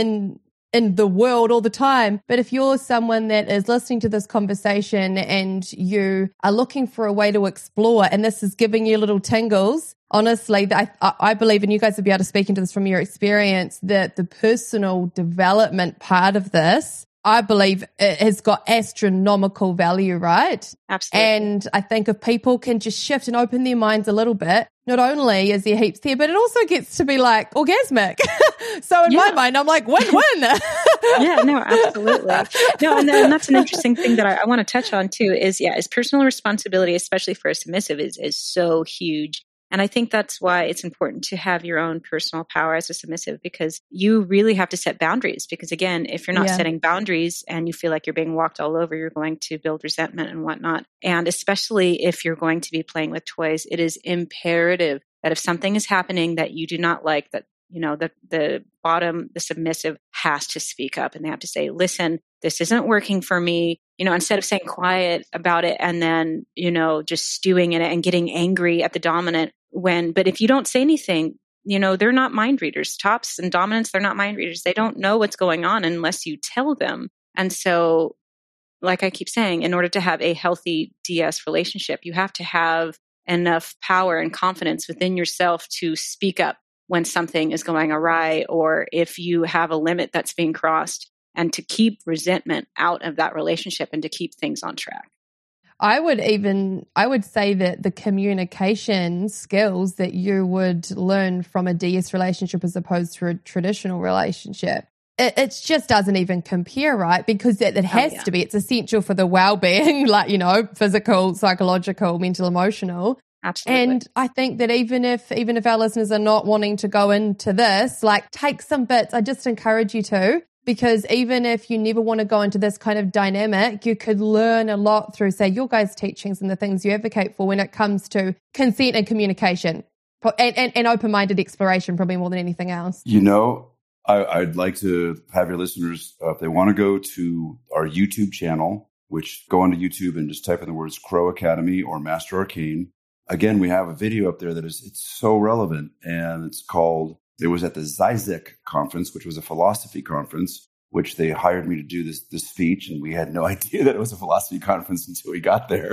in the world all the time. But if you're someone that is listening to this conversation and you are looking for a way to explore, and this is giving you little tingles, honestly, I believe, and you guys will be able to speak into this from your experience, that the personal development part of this, I believe it has got astronomical value, right? Absolutely. And I think if people can just shift and open their minds a little bit, not only is there heaps there, but it also gets to be like orgasmic. So in my mind, I'm like, win-win. Yeah, no, absolutely. No, and that's an interesting thing that I want to touch on too is personal responsibility, especially for a submissive, is so huge. And I think that's why it's important to have your own personal power as a submissive, because you really have to set boundaries. Because again, if you're not setting boundaries and you feel like you're being walked all over, you're going to build resentment and whatnot. And especially if you're going to be playing with toys, it is imperative that if something is happening that you do not like, that the submissive has to speak up, and they have to say, listen, this isn't working for me. Instead of staying quiet about it and then, just stewing in it and getting angry at the dominant but if you don't say anything, they're not mind readers. Tops and dominants, they're not mind readers. They don't know what's going on unless you tell them. And so, like I keep saying, in order to have a healthy DS relationship, you have to have enough power and confidence within yourself to speak up when something is going awry, or if you have a limit that's being crossed, and to keep resentment out of that relationship and to keep things on track. I would say that the communication skills that you would learn from a DS relationship as opposed to a traditional relationship, it just doesn't even compare, right? Because it has to be. It's essential for the well-being, physical, psychological, mental, emotional. Absolutely. And I think that even if our listeners are not wanting to go into this, take some bits, I just encourage you to, because even if you never want to go into this kind of dynamic, you could learn a lot through, say, your guys' teachings and the things you advocate for when it comes to consent and communication and open-minded exploration, probably more than anything else. You know, I'd like to have your listeners, if they want to go to our YouTube channel, which go onto YouTube and just type in the words Crow Academy or Master Arcane. Again, we have a video up there it's so relevant, and it's called, it was at the Zizek conference, which was a philosophy conference, which they hired me to do this speech, and we had no idea that it was a philosophy conference until we got there.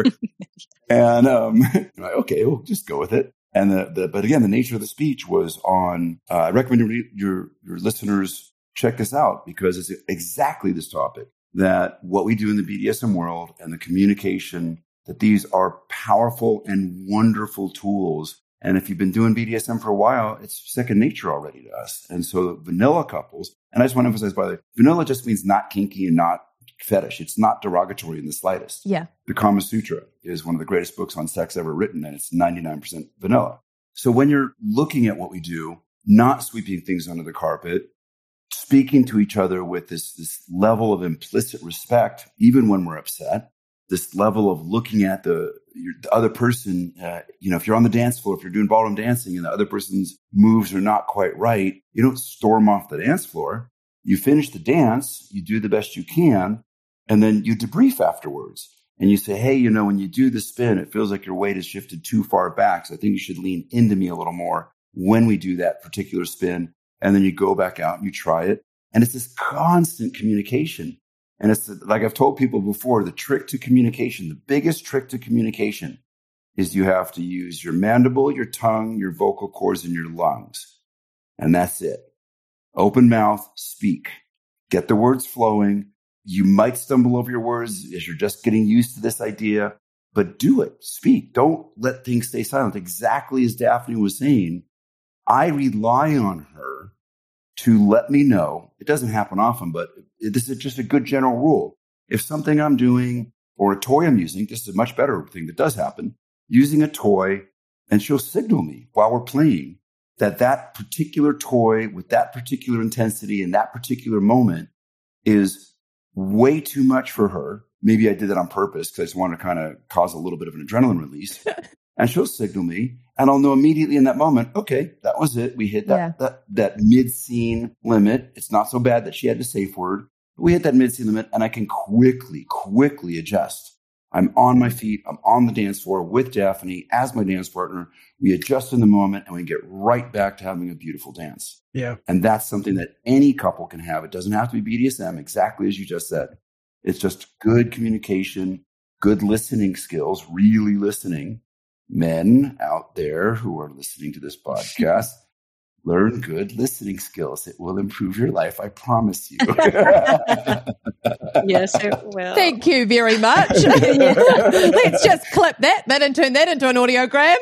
And okay, we'll just go with it. And but again, the nature of the speech was on, I recommend your listeners check this out, because it's exactly this topic, that what we do in the BDSM world and the communication, that these are powerful and wonderful tools. And if you've been doing BDSM for a while, it's second nature already to us. And so vanilla couples, and I just want to emphasize, by the way, vanilla just means not kinky and not fetish. It's not derogatory in the slightest. Yeah. The Kama Sutra is one of the greatest books on sex ever written, and it's 99% vanilla. So when you're looking at what we do, not sweeping things under the carpet, speaking to each other with this level of implicit respect, even when we're upset, this level of looking at the other person, if you're on the dance floor, if you're doing ballroom dancing and the other person's moves are not quite right, you don't storm off the dance floor. You finish the dance, you do the best you can, and then you debrief afterwards. And you say, hey, when you do the spin, it feels like your weight has shifted too far back. So I think you should lean into me a little more when we do that particular spin. And then you go back out and you try it. And it's this constant communication. And it's like I've told people before, the trick to communication, the biggest trick to communication is you have to use your mandible, your tongue, your vocal cords, and your lungs. And that's it. Open mouth, speak. Get the words flowing. You might stumble over your words as you're just getting used to this idea, but do it. Speak. Don't let things stay silent. Exactly as Daphne was saying, I rely on her to let me know. It doesn't happen often, but this is just a good general rule. If something I'm doing or a toy I'm using, this is a much better thing that does happen, using a toy, and she'll signal me while we're playing that particular toy with that particular intensity in that particular moment is way too much for her. Maybe I did that on purpose because I just wanted to kind of cause a little bit of an adrenaline release. And she'll signal me, and I'll know immediately in that moment, okay, that was it. We hit that mid-scene limit. It's not so bad that she had the safe word. We hit that mid-scene limit, and I can quickly adjust. I'm on my feet. I'm on the dance floor with Daphne as my dance partner. We adjust in the moment, and we get right back to having a beautiful dance. Yeah. And that's something that any couple can have. It doesn't have to be BDSM, exactly as you just said. It's just good communication, good listening skills, really listening. Men out there who are listening to this podcast, learn good listening skills. It will improve your life. I promise you. Yes, it will. Thank you very much. Let's just clip that and turn that into an audiogram.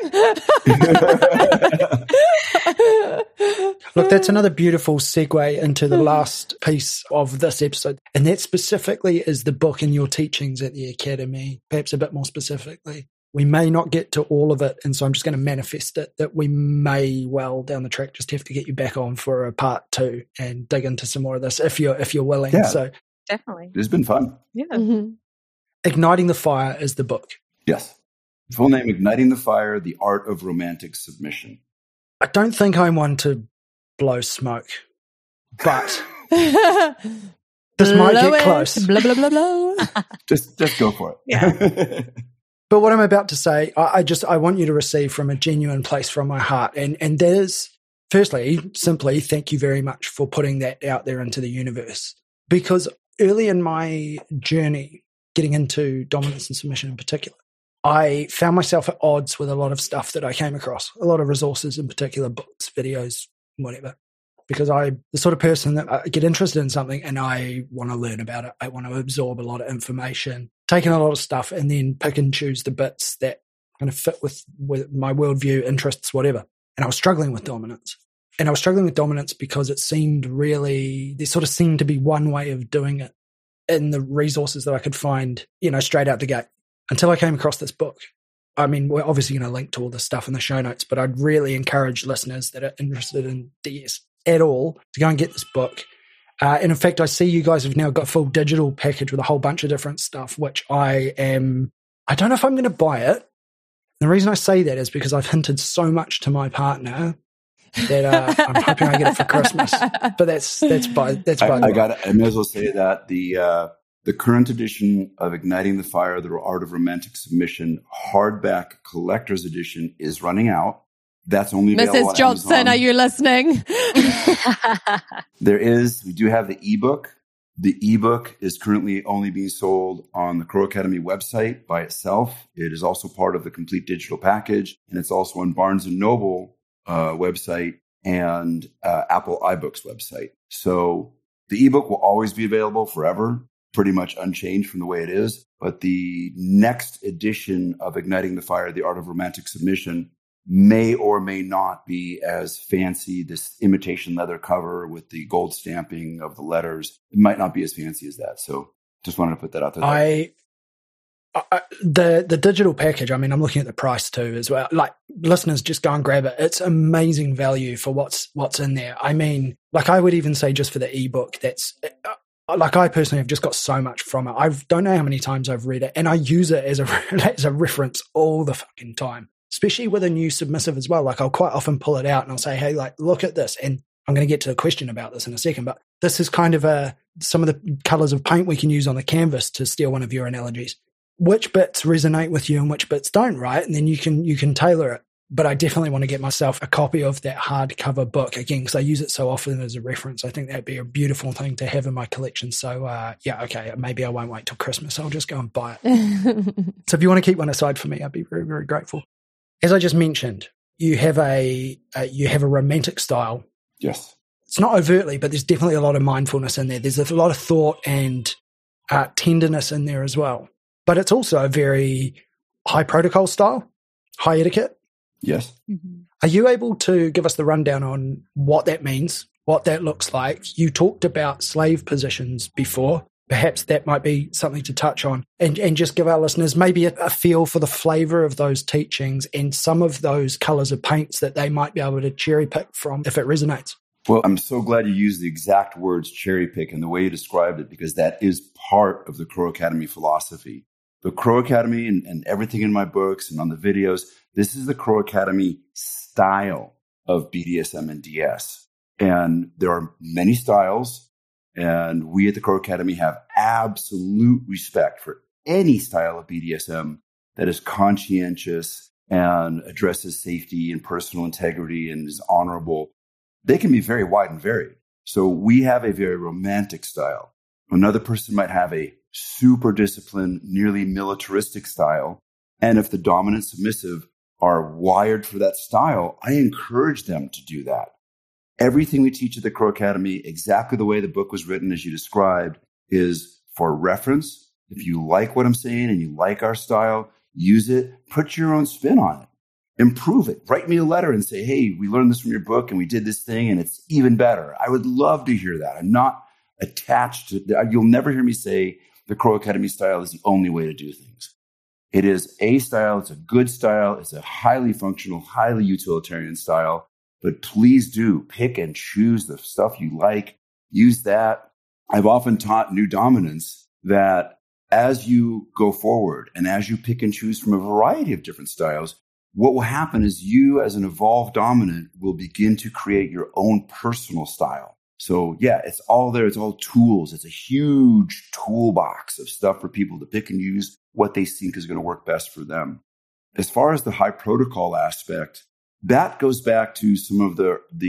Look, that's another beautiful segue into the last piece of this episode. And that specifically is the book and your teachings at the Academy, perhaps a bit more specifically. We may not get to all of it, and so I'm just going to manifest it that we may well down the track just have to get you back on for a part 2 and dig into some more of this if you're willing. Yeah, so definitely, it's been fun. Yeah. Mm-hmm. Igniting the Fire is the book. Yes, full name: Igniting the Fire: The Art of Romantic Submission. I don't think I'm one to blow smoke, but this might get close. Blah blah blah blah. Just go for it. Yeah. But what I'm about to say, I want you to receive from a genuine place from my heart. And that is, firstly, simply thank you very much for putting that out there into the universe. Because early in my journey, getting into dominance and submission in particular, I found myself at odds with a lot of stuff that I came across, a lot of resources in particular, books, videos, whatever. Because I'm the sort of person that I get interested in something and I want to learn about it. I want to absorb a lot of information, take in a lot of stuff, and then pick and choose the bits that kind of fit with my worldview, interests, whatever. And I was struggling with dominance. And I was struggling with dominance because it seemed there sort of seemed to be one way of doing it in the resources that I could find, straight out the gate, until I came across this book. I mean, we're obviously going to link to all this stuff in the show notes, but I'd really encourage listeners that are interested in DS at all to go and get this book. And in fact, I see you guys have now got a full digital package with a whole bunch of different stuff, which I don't know if I'm going to buy it. The reason I say that is because I've hinted so much to my partner that I'm hoping I get it for Christmas. But that's by I may as well say that the current edition of Igniting the Fire, The Art of Romantic Submission, hardback collector's edition is running out. That's only available Mrs. Johnson, Amazon. are you listening? We do have the ebook. The ebook is currently only being sold on the Crow Academy website by itself. It is also part of the complete digital package, and it's also on Barnes & Noble website and Apple iBooks website. So the ebook will always be available forever, pretty much unchanged from the way it is. But the next edition of Igniting the Fire, The Art of Romantic Submission, may or may not be as fancy. This imitation leather cover with the gold stamping of the letters, it might not be as fancy as that. So just wanted to put that out there. The digital package, I mean, I'm looking at the price too as well. Like, listeners, just go and grab it. It's amazing value for what's in there. I mean, like, I would even say just for the ebook, that's like, I personally have just got so much from it. I don't know how many times I've read it, and I use it as a reference all the fucking time. Especially with a new submissive as well. Like, I'll quite often pull it out and I'll say, hey, like, look at this. And I'm going to get to a question about this in a second, but this is kind of some of the colors of paint we can use on the canvas, to steal one of your analogies. Which bits resonate with you and which bits don't, right? And then you can tailor it. But I definitely want to get myself a copy of that hardcover book again, because I use it so often as a reference. I think that'd be a beautiful thing to have in my collection. So okay, maybe I won't wait till Christmas. I'll just go and buy it. So if you want to keep one aside for me, I'd be very, very grateful. As I just mentioned, you have a romantic style. Yes. It's not overtly, but there's definitely a lot of mindfulness in there. There's a lot of thought and tenderness in there as well. But it's also a very high protocol style, high etiquette. Yes. Mm-hmm. Are you able to give us the rundown on what that means, what that looks like? You talked about slave positions before. Perhaps that might be something to touch on, and just give our listeners maybe a feel for the flavor of those teachings and some of those colors of paints that they might be able to cherry pick from if it resonates. Well, I'm so glad you used the exact words cherry pick and the way you described it, because that is part of the Crow Academy philosophy. The Crow Academy and everything in my books and on the videos, this is the Crow Academy style of BDSM and DS. And there are many styles. And we at the Crow Academy have absolute respect for any style of BDSM that is conscientious and addresses safety and personal integrity and is honorable. They can be very wide and varied. So we have a very romantic style. Another person might have a super disciplined, nearly militaristic style. And if the dominant submissive are wired for that style, I encourage them to do that. Everything we teach at the Crow Academy, exactly the way the book was written as you described, is for reference. If you like what I'm saying and you like our style, use it, put your own spin on it, improve it. Write me a letter and say, hey, we learned this from your book and we did this thing and it's even better. I would love to hear that. I'm not attached to that. You'll never hear me say the Crow Academy style is the only way to do things. It is a style. It's a good style. It's a highly functional, highly utilitarian style. But please do pick and choose the stuff you like. Use that. I've often taught new dominants that as you go forward and as you pick and choose from a variety of different styles, what will happen is you as an evolved dominant will begin to create your own personal style. So yeah, it's all there. It's all tools. It's a huge toolbox of stuff for people to pick and use what they think is going to work best for them. As far as the high protocol aspect, that goes back to some of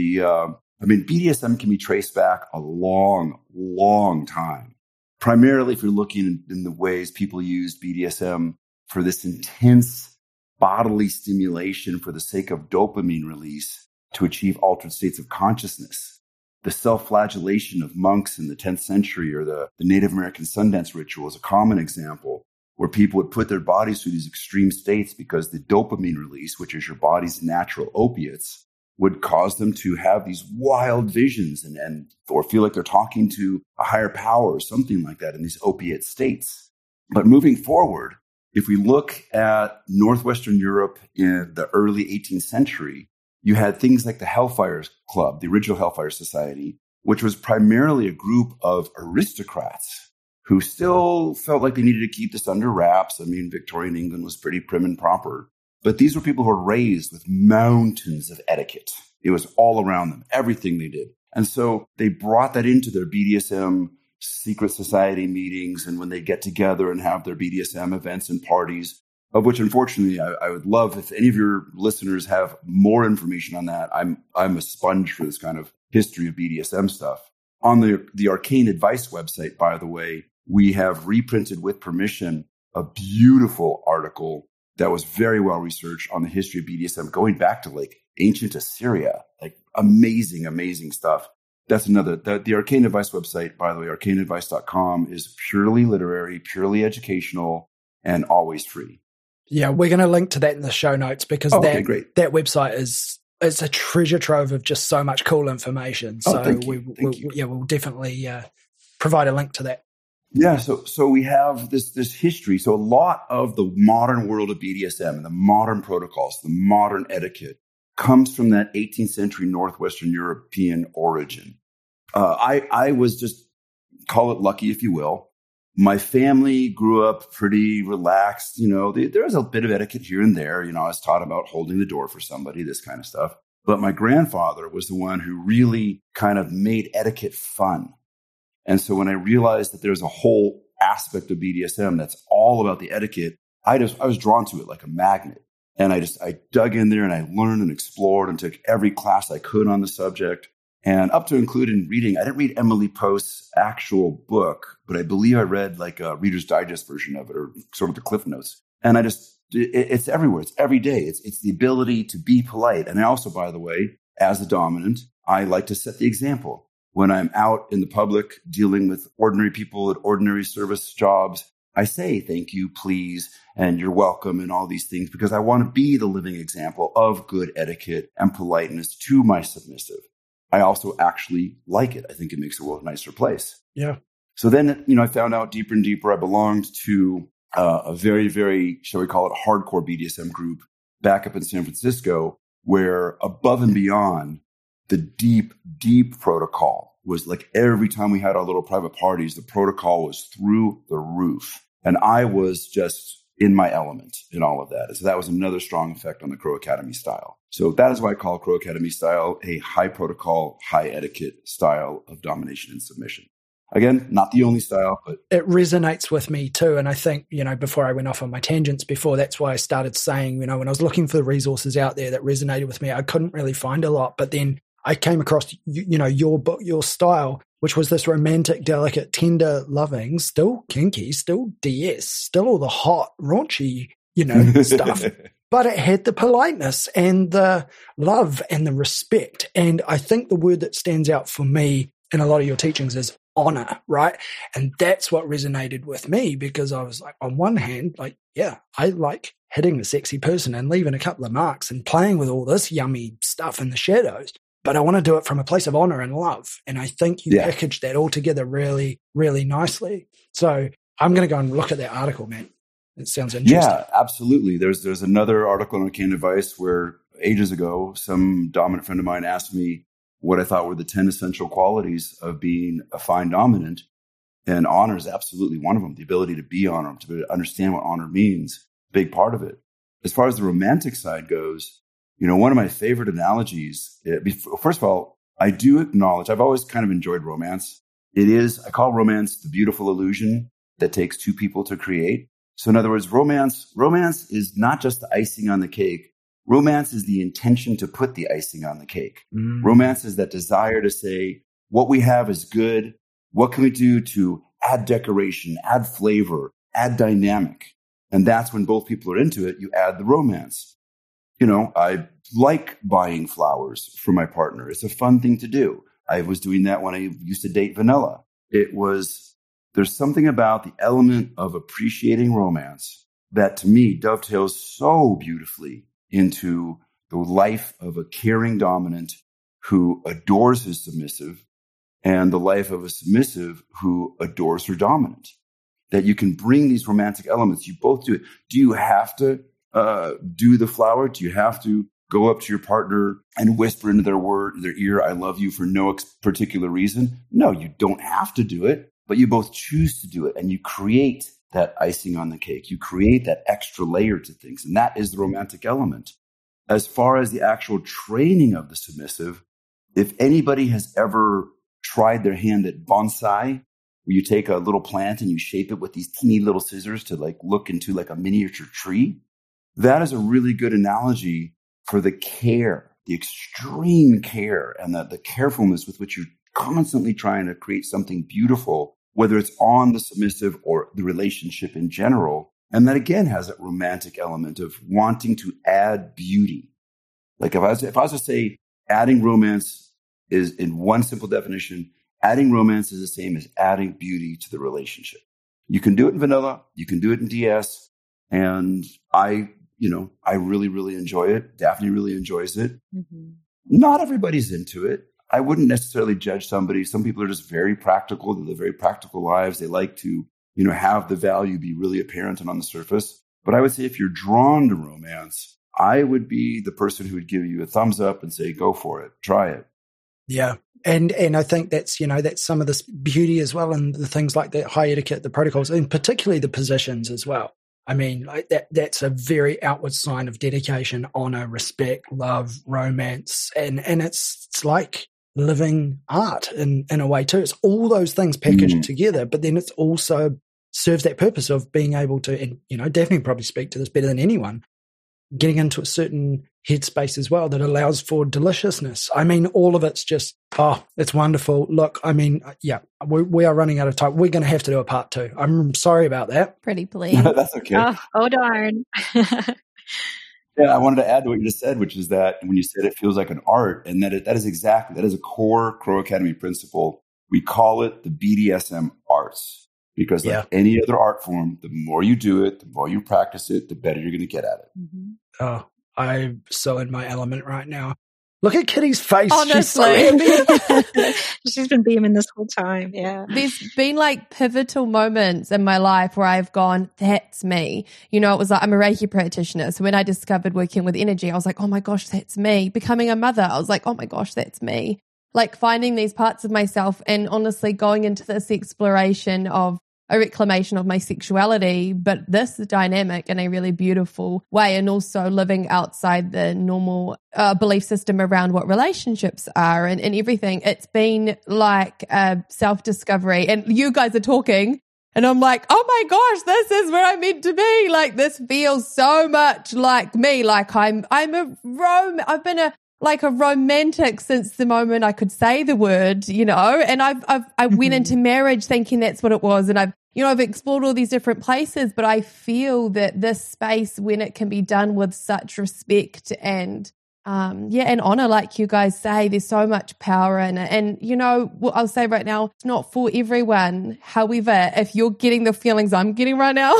BDSM can be traced back a long, long time. Primarily if you're looking in the ways people use BDSM for this intense bodily stimulation for the sake of dopamine release to achieve altered states of consciousness. The self-flagellation of monks in the 10th century or the Native American Sundance ritual is a common example where people would put their bodies through these extreme states because the dopamine release, which is your body's natural opiates, would cause them to have these wild visions or feel like they're talking to a higher power or something like that in these opiate states. But moving forward, if we look at Northwestern Europe in the early 18th century, you had things like the Hellfire Club, the original Hellfire Society, which was primarily a group of aristocrats who still felt like they needed to keep this under wraps. I mean, Victorian England was pretty prim and proper. But these were people who were raised with mountains of etiquette. It was all around them, everything they did. And so they brought that into their BDSM secret society meetings, and when they get together and have their BDSM events and parties, of which, unfortunately, I would love if any of your listeners have more information on that. I'm a sponge for this kind of history of BDSM stuff. On the Arcane Advice website, by the way, we have reprinted with permission a beautiful article that was very well researched on the history of BDSM, going back to like ancient Assyria, like amazing, amazing stuff. That's another, the Arcane Advice website, by the way, arcaneadvice.com, is purely literary, purely educational, and always free. Yeah, we're going to link to that in the show notes because that website is a treasure trove of just so much cool information. So we'll definitely provide a link to that. Yeah, so we have this history. So a lot of the modern world of BDSM and the modern protocols, the modern etiquette, comes from that 18th century Northwestern European origin. I was just, call it lucky if you will. My family grew up pretty relaxed. You know, there was a bit of etiquette here and there. You know, I was taught about holding the door for somebody, this kind of stuff. But my grandfather was the one who really kind of made etiquette fun. And so when I realized that there's a whole aspect of BDSM that's all about the etiquette, I was drawn to it like a magnet. And I dug in there and I learned and explored and took every class I could on the subject. And up to including reading, I didn't read Emily Post's actual book, but I believe I read like a Reader's Digest version of it, or sort of the Cliff Notes. And it's everywhere. It's every day. It's the ability to be polite. And I also, by the way, as a dominant, I like to set the example. When I'm out in the public dealing with ordinary people at ordinary service jobs, I say thank you, please, and you're welcome and all these things because I want to be the living example of good etiquette and politeness to my submissive. I also actually like it. I think it makes the world a nicer place. Yeah. So then, I found out deeper and deeper I belonged to a very, very, shall we call it, hardcore BDSM group back up in San Francisco, where above and beyond the deep, deep protocol was like every time we had our little private parties, the protocol was through the roof. And I was just in my element in all of that. So that was another strong effect on the Crow Academy style. So that is why I call Crow Academy style a high protocol, high etiquette style of domination and submission. Again, not the only style, but it resonates with me too. And I think, before I went off on my tangents before, that's why I started saying, when I was looking for the resources out there that resonated with me, I couldn't really find a lot. But then I came across, your book, your style, which was this romantic, delicate, tender, loving, still kinky, still DS, still all the hot, raunchy, stuff. But it had the politeness and the love and the respect. And I think the word that stands out for me in a lot of your teachings is honor, right? And that's what resonated with me because I was like, on one hand, I like hitting the sexy person and leaving a couple of marks and playing with all this yummy stuff in the shadows. But I want to do it from a place of honor and love. And I think you packaged that all together really, really nicely. So I'm going to go and look at that article, man. It sounds interesting. Yeah, absolutely. There's another article on Arcane Advice where ages ago, some dominant friend of mine asked me what I thought were the 10 essential qualities of being a fine dominant. And honor is absolutely one of them. The ability to be honored, to understand what honor means, big part of it. As far as the romantic side goes, one of my favorite analogies, first of all, I do acknowledge, I've always kind of enjoyed romance. I call romance the beautiful illusion that takes two people to create. So in other words, romance is not just the icing on the cake. Romance is the intention to put the icing on the cake. Mm. Romance is that desire to say, what we have is good. What can we do to add decoration, add flavor, add dynamic? And that's when both people are into it, you add the romance. I like buying flowers for my partner. It's a fun thing to do. I was doing that when I used to date Vanilla. There's something about the element of appreciating romance that to me dovetails so beautifully into the life of a caring dominant who adores his submissive and the life of a submissive who adores her dominant. That you can bring these romantic elements. You both do it. Do you have to do the flower? Do you have to go up to your partner and whisper into their ear, I love you for no particular reason. No, you don't have to do it, but you both choose to do it. And you create that icing on the cake. You create that extra layer to things. And that is the romantic element. As far as the actual training of the submissive, if anybody has ever tried their hand at bonsai, where you take a little plant and you shape it with these teeny little scissors to like look into like a miniature tree, that is a really good analogy for the care, the extreme care, and the carefulness with which you're constantly trying to create something beautiful, whether it's on the submissive or the relationship in general. And that again has that romantic element of wanting to add beauty. Like if I was to say adding romance is, in one simple definition, adding romance is the same as adding beauty to the relationship. You can do it in vanilla, you can do it in DS, and I really, really enjoy it. Daphne really enjoys it. Mm-hmm. Not everybody's into it. I wouldn't necessarily judge somebody. Some people are just very practical. They live very practical lives. They like to, have the value be really apparent and on the surface. But I would say if you're drawn to romance, I would be the person who would give you a thumbs up and say, go for it. Try it. Yeah. And I think that's some of this beauty as well, and the things like the high etiquette, the protocols, and particularly the positions as well. I mean, like that's a very outward sign of dedication, honor, respect, love, romance. And it's like living art in a way too. It's all those things packaged together, but then it's also serves that purpose of being able to, and Daphne probably speak to this better than anyone, getting into a certain headspace as well that allows for deliciousness. I mean, all of it's just, it's wonderful. Look, I mean, yeah, we are running out of time. We're going to have to do a part 2. I'm sorry about that. Pretty please. That's okay. Oh darn. Yeah, I wanted to add to what you just said, which is that when you said it feels like an art, and that is a core Crow Academy principle. We call it the BDSM arts. Because like any other art form, the more you do it, the more you practice it, the better you're going to get at it. Mm-hmm. Oh, I'm so in my element right now. Look at Kitty's face. Honestly. She's so happy. She's been beaming this whole time. Yeah. There's been like pivotal moments in my life where I've gone, that's me. It was like, I'm a Reiki practitioner. So when I discovered working with energy, I was like, oh my gosh, that's me. Becoming a mother, I was like, oh my gosh, that's me. Like finding these parts of myself and honestly going into this exploration of a reclamation of my sexuality, but this dynamic in a really beautiful way, and also living outside the normal belief system around what relationships are and everything. It's been like a self-discovery, and you guys are talking and I'm like, oh my gosh, this is where I'm meant to be. Like this feels so much like me. Like I've been a romantic since the moment I could say the word, and I went into marriage thinking that's what it was. And I've explored all these different places, but I feel that this space, when it can be done with such respect and, and honor, like you guys say, there's so much power in it. And, what I'll say right now, it's not for everyone. However, if you're getting the feelings I'm getting right now,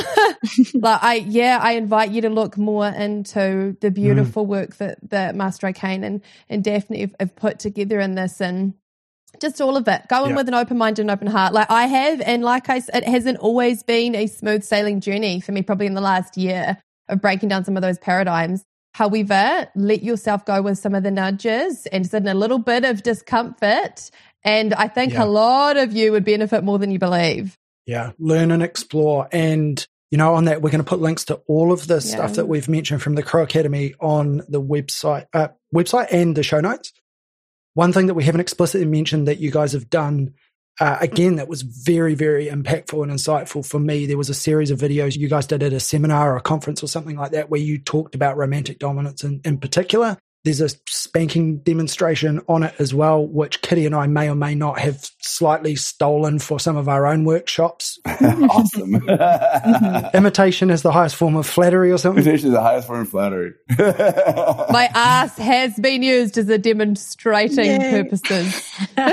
I invite you to look more into the beautiful work that Master Arcane and Daphne have put together in this, and just all of it. Go in with an open mind and an open heart. Like I have, and it hasn't always been a smooth sailing journey for me, probably in the last year of breaking down some of those paradigms. However, let yourself go with some of the nudges and sit in a little bit of discomfort. And I think a lot of you would benefit more than you believe. Yeah. Learn and explore. And, on that, we're going to put links to all of the stuff that we've mentioned from the Crow Academy on the website and the show notes. One thing that we haven't explicitly mentioned that you guys have done, again, that was very, very impactful and insightful for me. There was a series of videos you guys did at a seminar or a conference or something like that where you talked about romantic dominance in particular. There's a spanking demonstration on it as well, which Kitty and I may or may not have slightly stolen for some of our own workshops. Awesome. Imitation is the highest form of flattery or something? Imitation is the highest form of flattery. My ass has been used as a demonstrating purposes.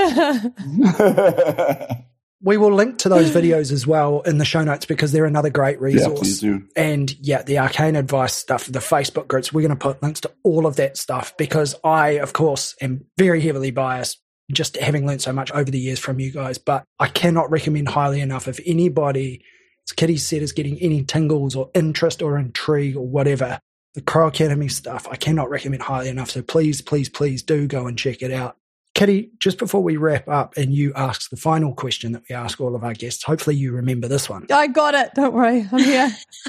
We will link to those videos as well in the show notes because they're another great resource. Yeah, please do. And the Arcane Advice stuff, the Facebook groups, we're going to put links to all of that stuff because I, of course, am very heavily biased just having learned so much over the years from you guys. But I cannot recommend highly enough if anybody, as Kitty said, is getting any tingles or interest or intrigue or whatever, the Crow Academy stuff, I cannot recommend highly enough. So please, please, please do go and check it out. Kitty, just before we wrap up and you ask the final question that we ask all of our guests, hopefully you remember this one. I got it. Don't worry. I'm here.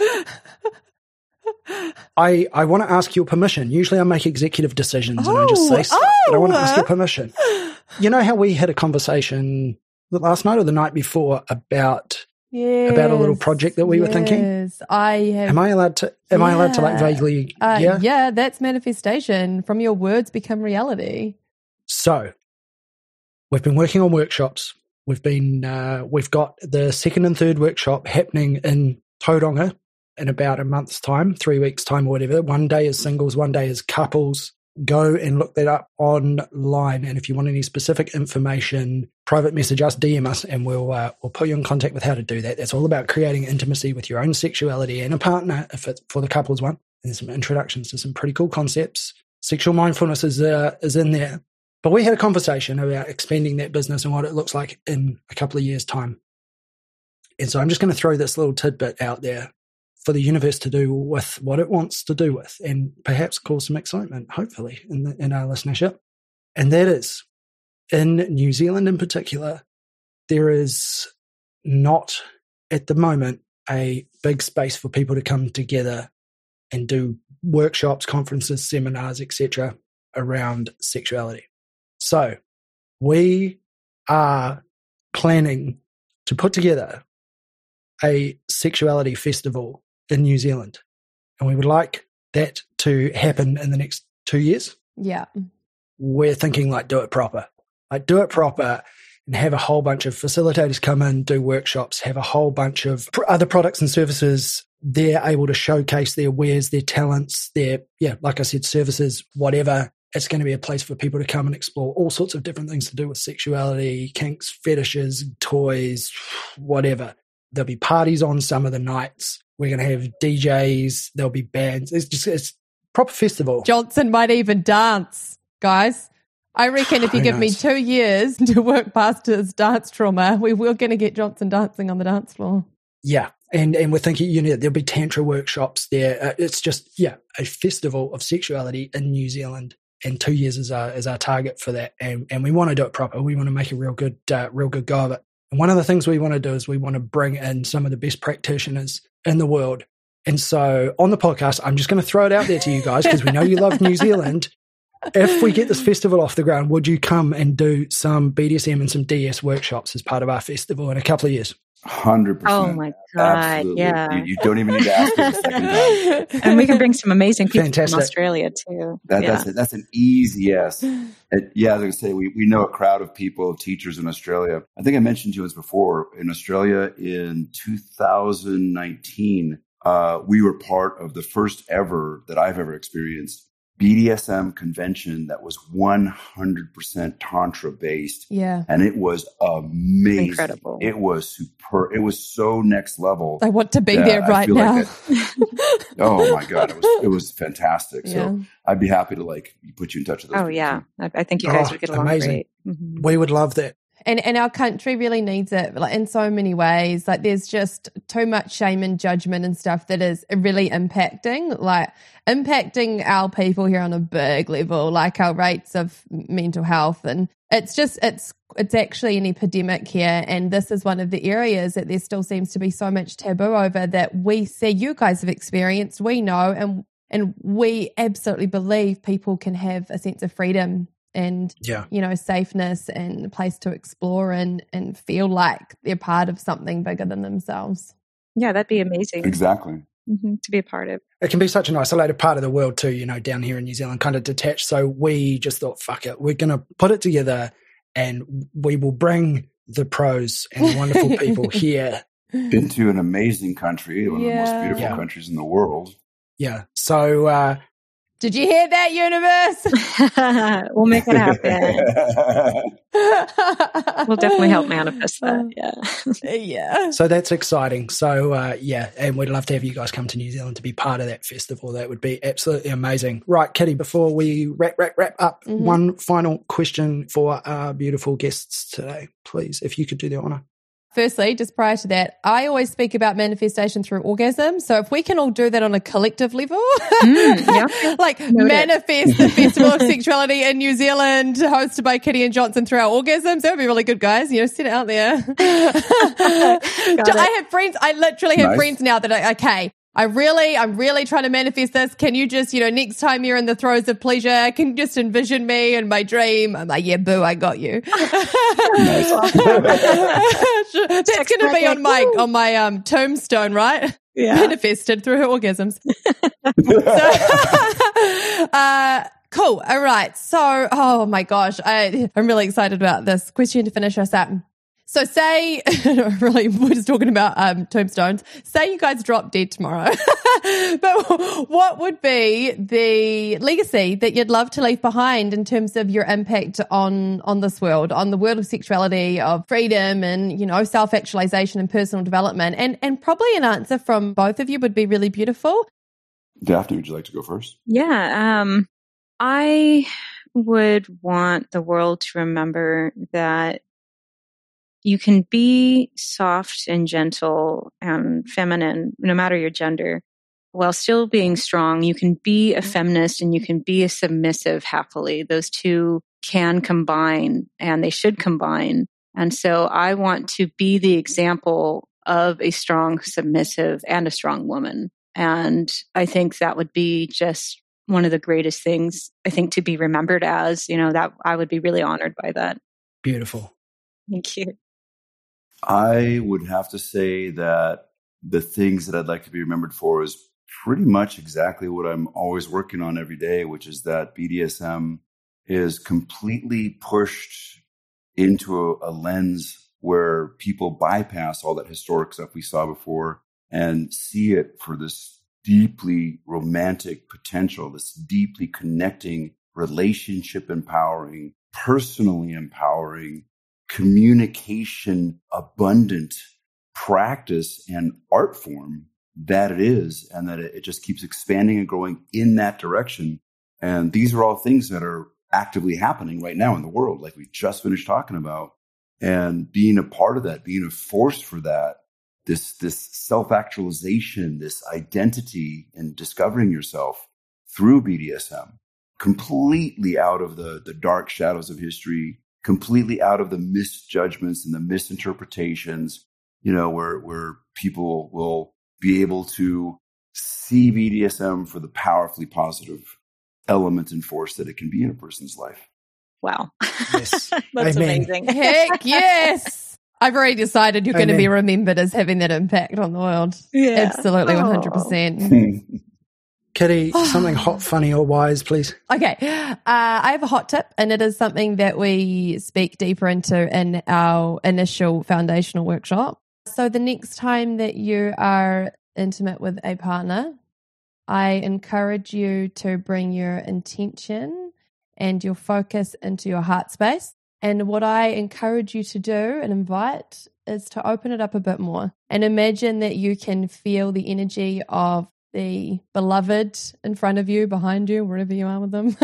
I want to ask your permission. Usually I make executive decisions and I just say stuff, but I want to ask your permission. You know how we had a conversation last night or the night before about a little project that we were thinking? Yes, I have. Am I allowed to like vaguely? Yeah, that's manifestation. From your words become reality. So we've been working on workshops. We've got the second and third workshop happening in Tauranga in about a month's time, 3 weeks' time or whatever. One day is singles, one day is couples. Go and look that up online. And if you want any specific information, private message us, DM us, and we'll put you in contact with how to do that. That's all about creating intimacy with your own sexuality and a partner if it's for the couples one. And there's some introductions to some pretty cool concepts. Sexual mindfulness is in there. But we had a conversation about expanding that business and what it looks like in a couple of years' time. And so I'm just going to throw this little tidbit out there for the universe to do with what it wants to do with, and perhaps cause some excitement, hopefully, in our listenership. And that is, in New Zealand in particular, there is not, at the moment, a big space for people to come together and do workshops, conferences, seminars, etc. around sexuality. So we are planning to put together a sexuality festival in New Zealand. And we would like that to happen in the next 2 years. Yeah. We're thinking like do it proper and have a whole bunch of facilitators come in, do workshops, have a whole bunch of other products and services. They're able to showcase their wares, their talents, like I said, services, whatever. It's going to be a place for people to come and explore all sorts of different things to do with sexuality, kinks, fetishes, toys, whatever. There'll be parties on some of the nights. We're going to have DJs. There'll be bands. It's proper festival. Johnson might even dance, guys. I reckon if you give me 2 years to work past his dance trauma, we're going to get Johnson dancing on the dance floor. Yeah. And we're thinking, there'll be tantra workshops there. It's just, a festival of sexuality in New Zealand. And 2 years is our target for that. And we want to do it proper. We want to make a real good go of it. And one of the things we want to do is we want to bring in some of the best practitioners in the world. And so on the podcast, I'm just going to throw it out there to you guys because we know you love New Zealand. If we get this festival off the ground, would you come and do some BDSM and some DS workshops as part of our festival in a couple of years? 100%. Oh my God. Absolutely. Yeah. You don't even need to ask me the second time. And we can bring some amazing people Fantastic. from Australia too. That's an easy yes. I was going to say, we know a crowd of people, of teachers in Australia. I think I mentioned to you this before. In Australia in 2019, we were part of the first ever that I've ever experienced BDSM convention that was 100% Tantra based. Yeah. And it was amazing. Incredible. It was superb. It was so next level. I want to be there right now. Oh my God. It was fantastic. Yeah. So I'd be happy to put you in touch with those. Oh yeah. I think you guys would get along amazing. great. Mm-hmm. We would love that. And our country really needs it, like in so many ways. Like there's just too much shame and judgment and stuff that is really impacting our people here on a big level, like our rates of mental health. And it's actually an epidemic here. And this is one of the areas that there still seems to be so much taboo over that we see you guys have experienced, we know, and we absolutely believe people can have a sense of freedom and, safeness and a place to explore and feel like they're part of something bigger than themselves. Yeah, that'd be amazing. Exactly. To be a part of. It can be such an isolated part of the world too, down here in New Zealand, kind of detached. So we just thought, fuck it, we're going to put it together and we will bring the pros and the wonderful people here. Been to an amazing country, one of the most beautiful countries in the world. Yeah. So, did you hear that, universe? We'll make it happen. We'll definitely help manifest that. Yeah. So that's exciting. So, and we'd love to have you guys come to New Zealand to be part of that festival. That would be absolutely amazing. Right, Kitty, before we wrap up, one final question for our beautiful guests today, please, if you could do the honor. Firstly, just prior to that, I always speak about manifestation through orgasm. So if we can all do that on a collective level, like manifest the Festival of Sexuality in New Zealand hosted by Kitty and Johnson through our orgasms, that would be really good, guys. You know, send it out there. I have friends, I literally have friends now that are, okay, I'm really trying to manifest this. Can you just, next time you're in the throes of pleasure, can you just envision me in my dream? I'm like, yeah, boo, I got you. That's going to be on my tombstone, right? Yeah. Manifested through her orgasms. Cool. All right. So, oh my gosh, I'm really excited about this question to finish us up. So say, really, we're just talking about tombstones. Say you guys drop dead tomorrow. But what would be the legacy that you'd love to leave behind in terms of your impact on this world, on the world of sexuality, of freedom and, self-actualization and personal development? And probably an answer from both of you would be really beautiful. Daphne, would you like to go first? Yeah. I would want the world to remember that you can be soft and gentle and feminine, no matter your gender, while still being strong. You can be a feminist and you can be a submissive happily. Those two can combine, and they should combine. And so I want to be the example of a strong submissive and a strong woman. And I think that would be just one of the greatest things, I think, to be remembered as, that I would be really honored by that. Beautiful. Thank you. I would have to say that the things that I'd like to be remembered for is pretty much exactly what I'm always working on every day, which is that BDSM is completely pushed into a lens where people bypass all that historic stuff we saw before and see it for this deeply romantic potential, this deeply connecting, relationship empowering, personally empowering, communication abundant practice and art form that it is, and that it just keeps expanding and growing in that direction. And these are all things that are actively happening right now in the world, like we just finished talking about. And being a part of that, being a force for that, this self-actualization, this identity, and discovering yourself through BDSM, completely out of the dark shadows of history, completely out of the misjudgments and the misinterpretations, where people will be able to see BDSM for the powerfully positive element and force that it can be in a person's life. Wow. Yes. That's Amen. amazing. Heck yes. I've already decided you're going to be remembered as having that impact on the world. Yeah. Absolutely, 100%. Kitty, something hot, funny, or wise, please. Okay. I have a hot tip, and it is something that we speak deeper into in our initial foundational workshop. So the next time that you are intimate with a partner, I encourage you to bring your intention and your focus into your heart space. And what I encourage you to do and invite is to open it up a bit more and imagine that you can feel the energy of the beloved in front of you, behind you, wherever you are with them,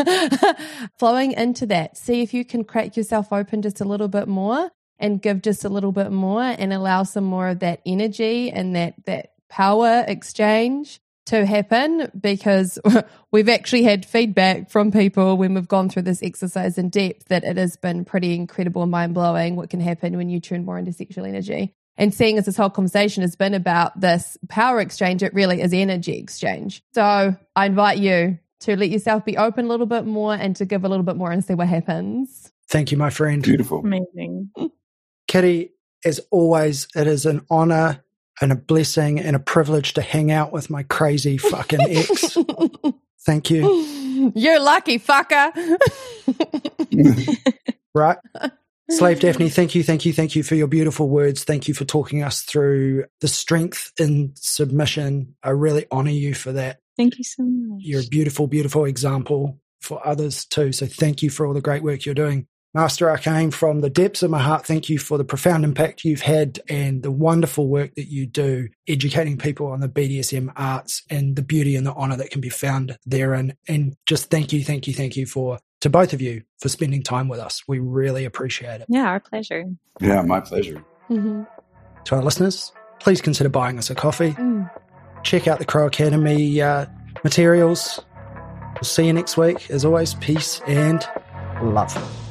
flowing into that. See if you can crack yourself open just a little bit more and give just a little bit more and allow some more of that energy and that power exchange to happen, because we've actually had feedback from people when we've gone through this exercise in depth that it has been pretty incredible and mind-blowing what can happen when you tune more into sexual energy. And seeing as this whole conversation has been about this power exchange, it really is energy exchange. So I invite you to let yourself be open a little bit more and to give a little bit more and see what happens. Thank you, my friend. Beautiful. Amazing. Kitty, as always, it is an honor and a blessing and a privilege to hang out with my crazy fucking ex. Thank you. You're lucky, fucker. Right? Slave Daphne, thank you for your beautiful words. Thank you for talking us through the strength in submission. I really honor you for that. Thank you so much. You're a beautiful, beautiful example for others too. So thank you for all the great work you're doing. Master Arcane, from the depths of my heart, thank you for the profound impact you've had and the wonderful work that you do, educating people on the BDSM arts and the beauty and the honor that can be found therein. And just thank you to both of you for spending time with us. We really appreciate it. Yeah, our pleasure. Yeah, my pleasure. Mm-hmm. To our listeners, please consider buying us a coffee. Check out the Crow Academy materials. We'll see you next week. As always, peace and love.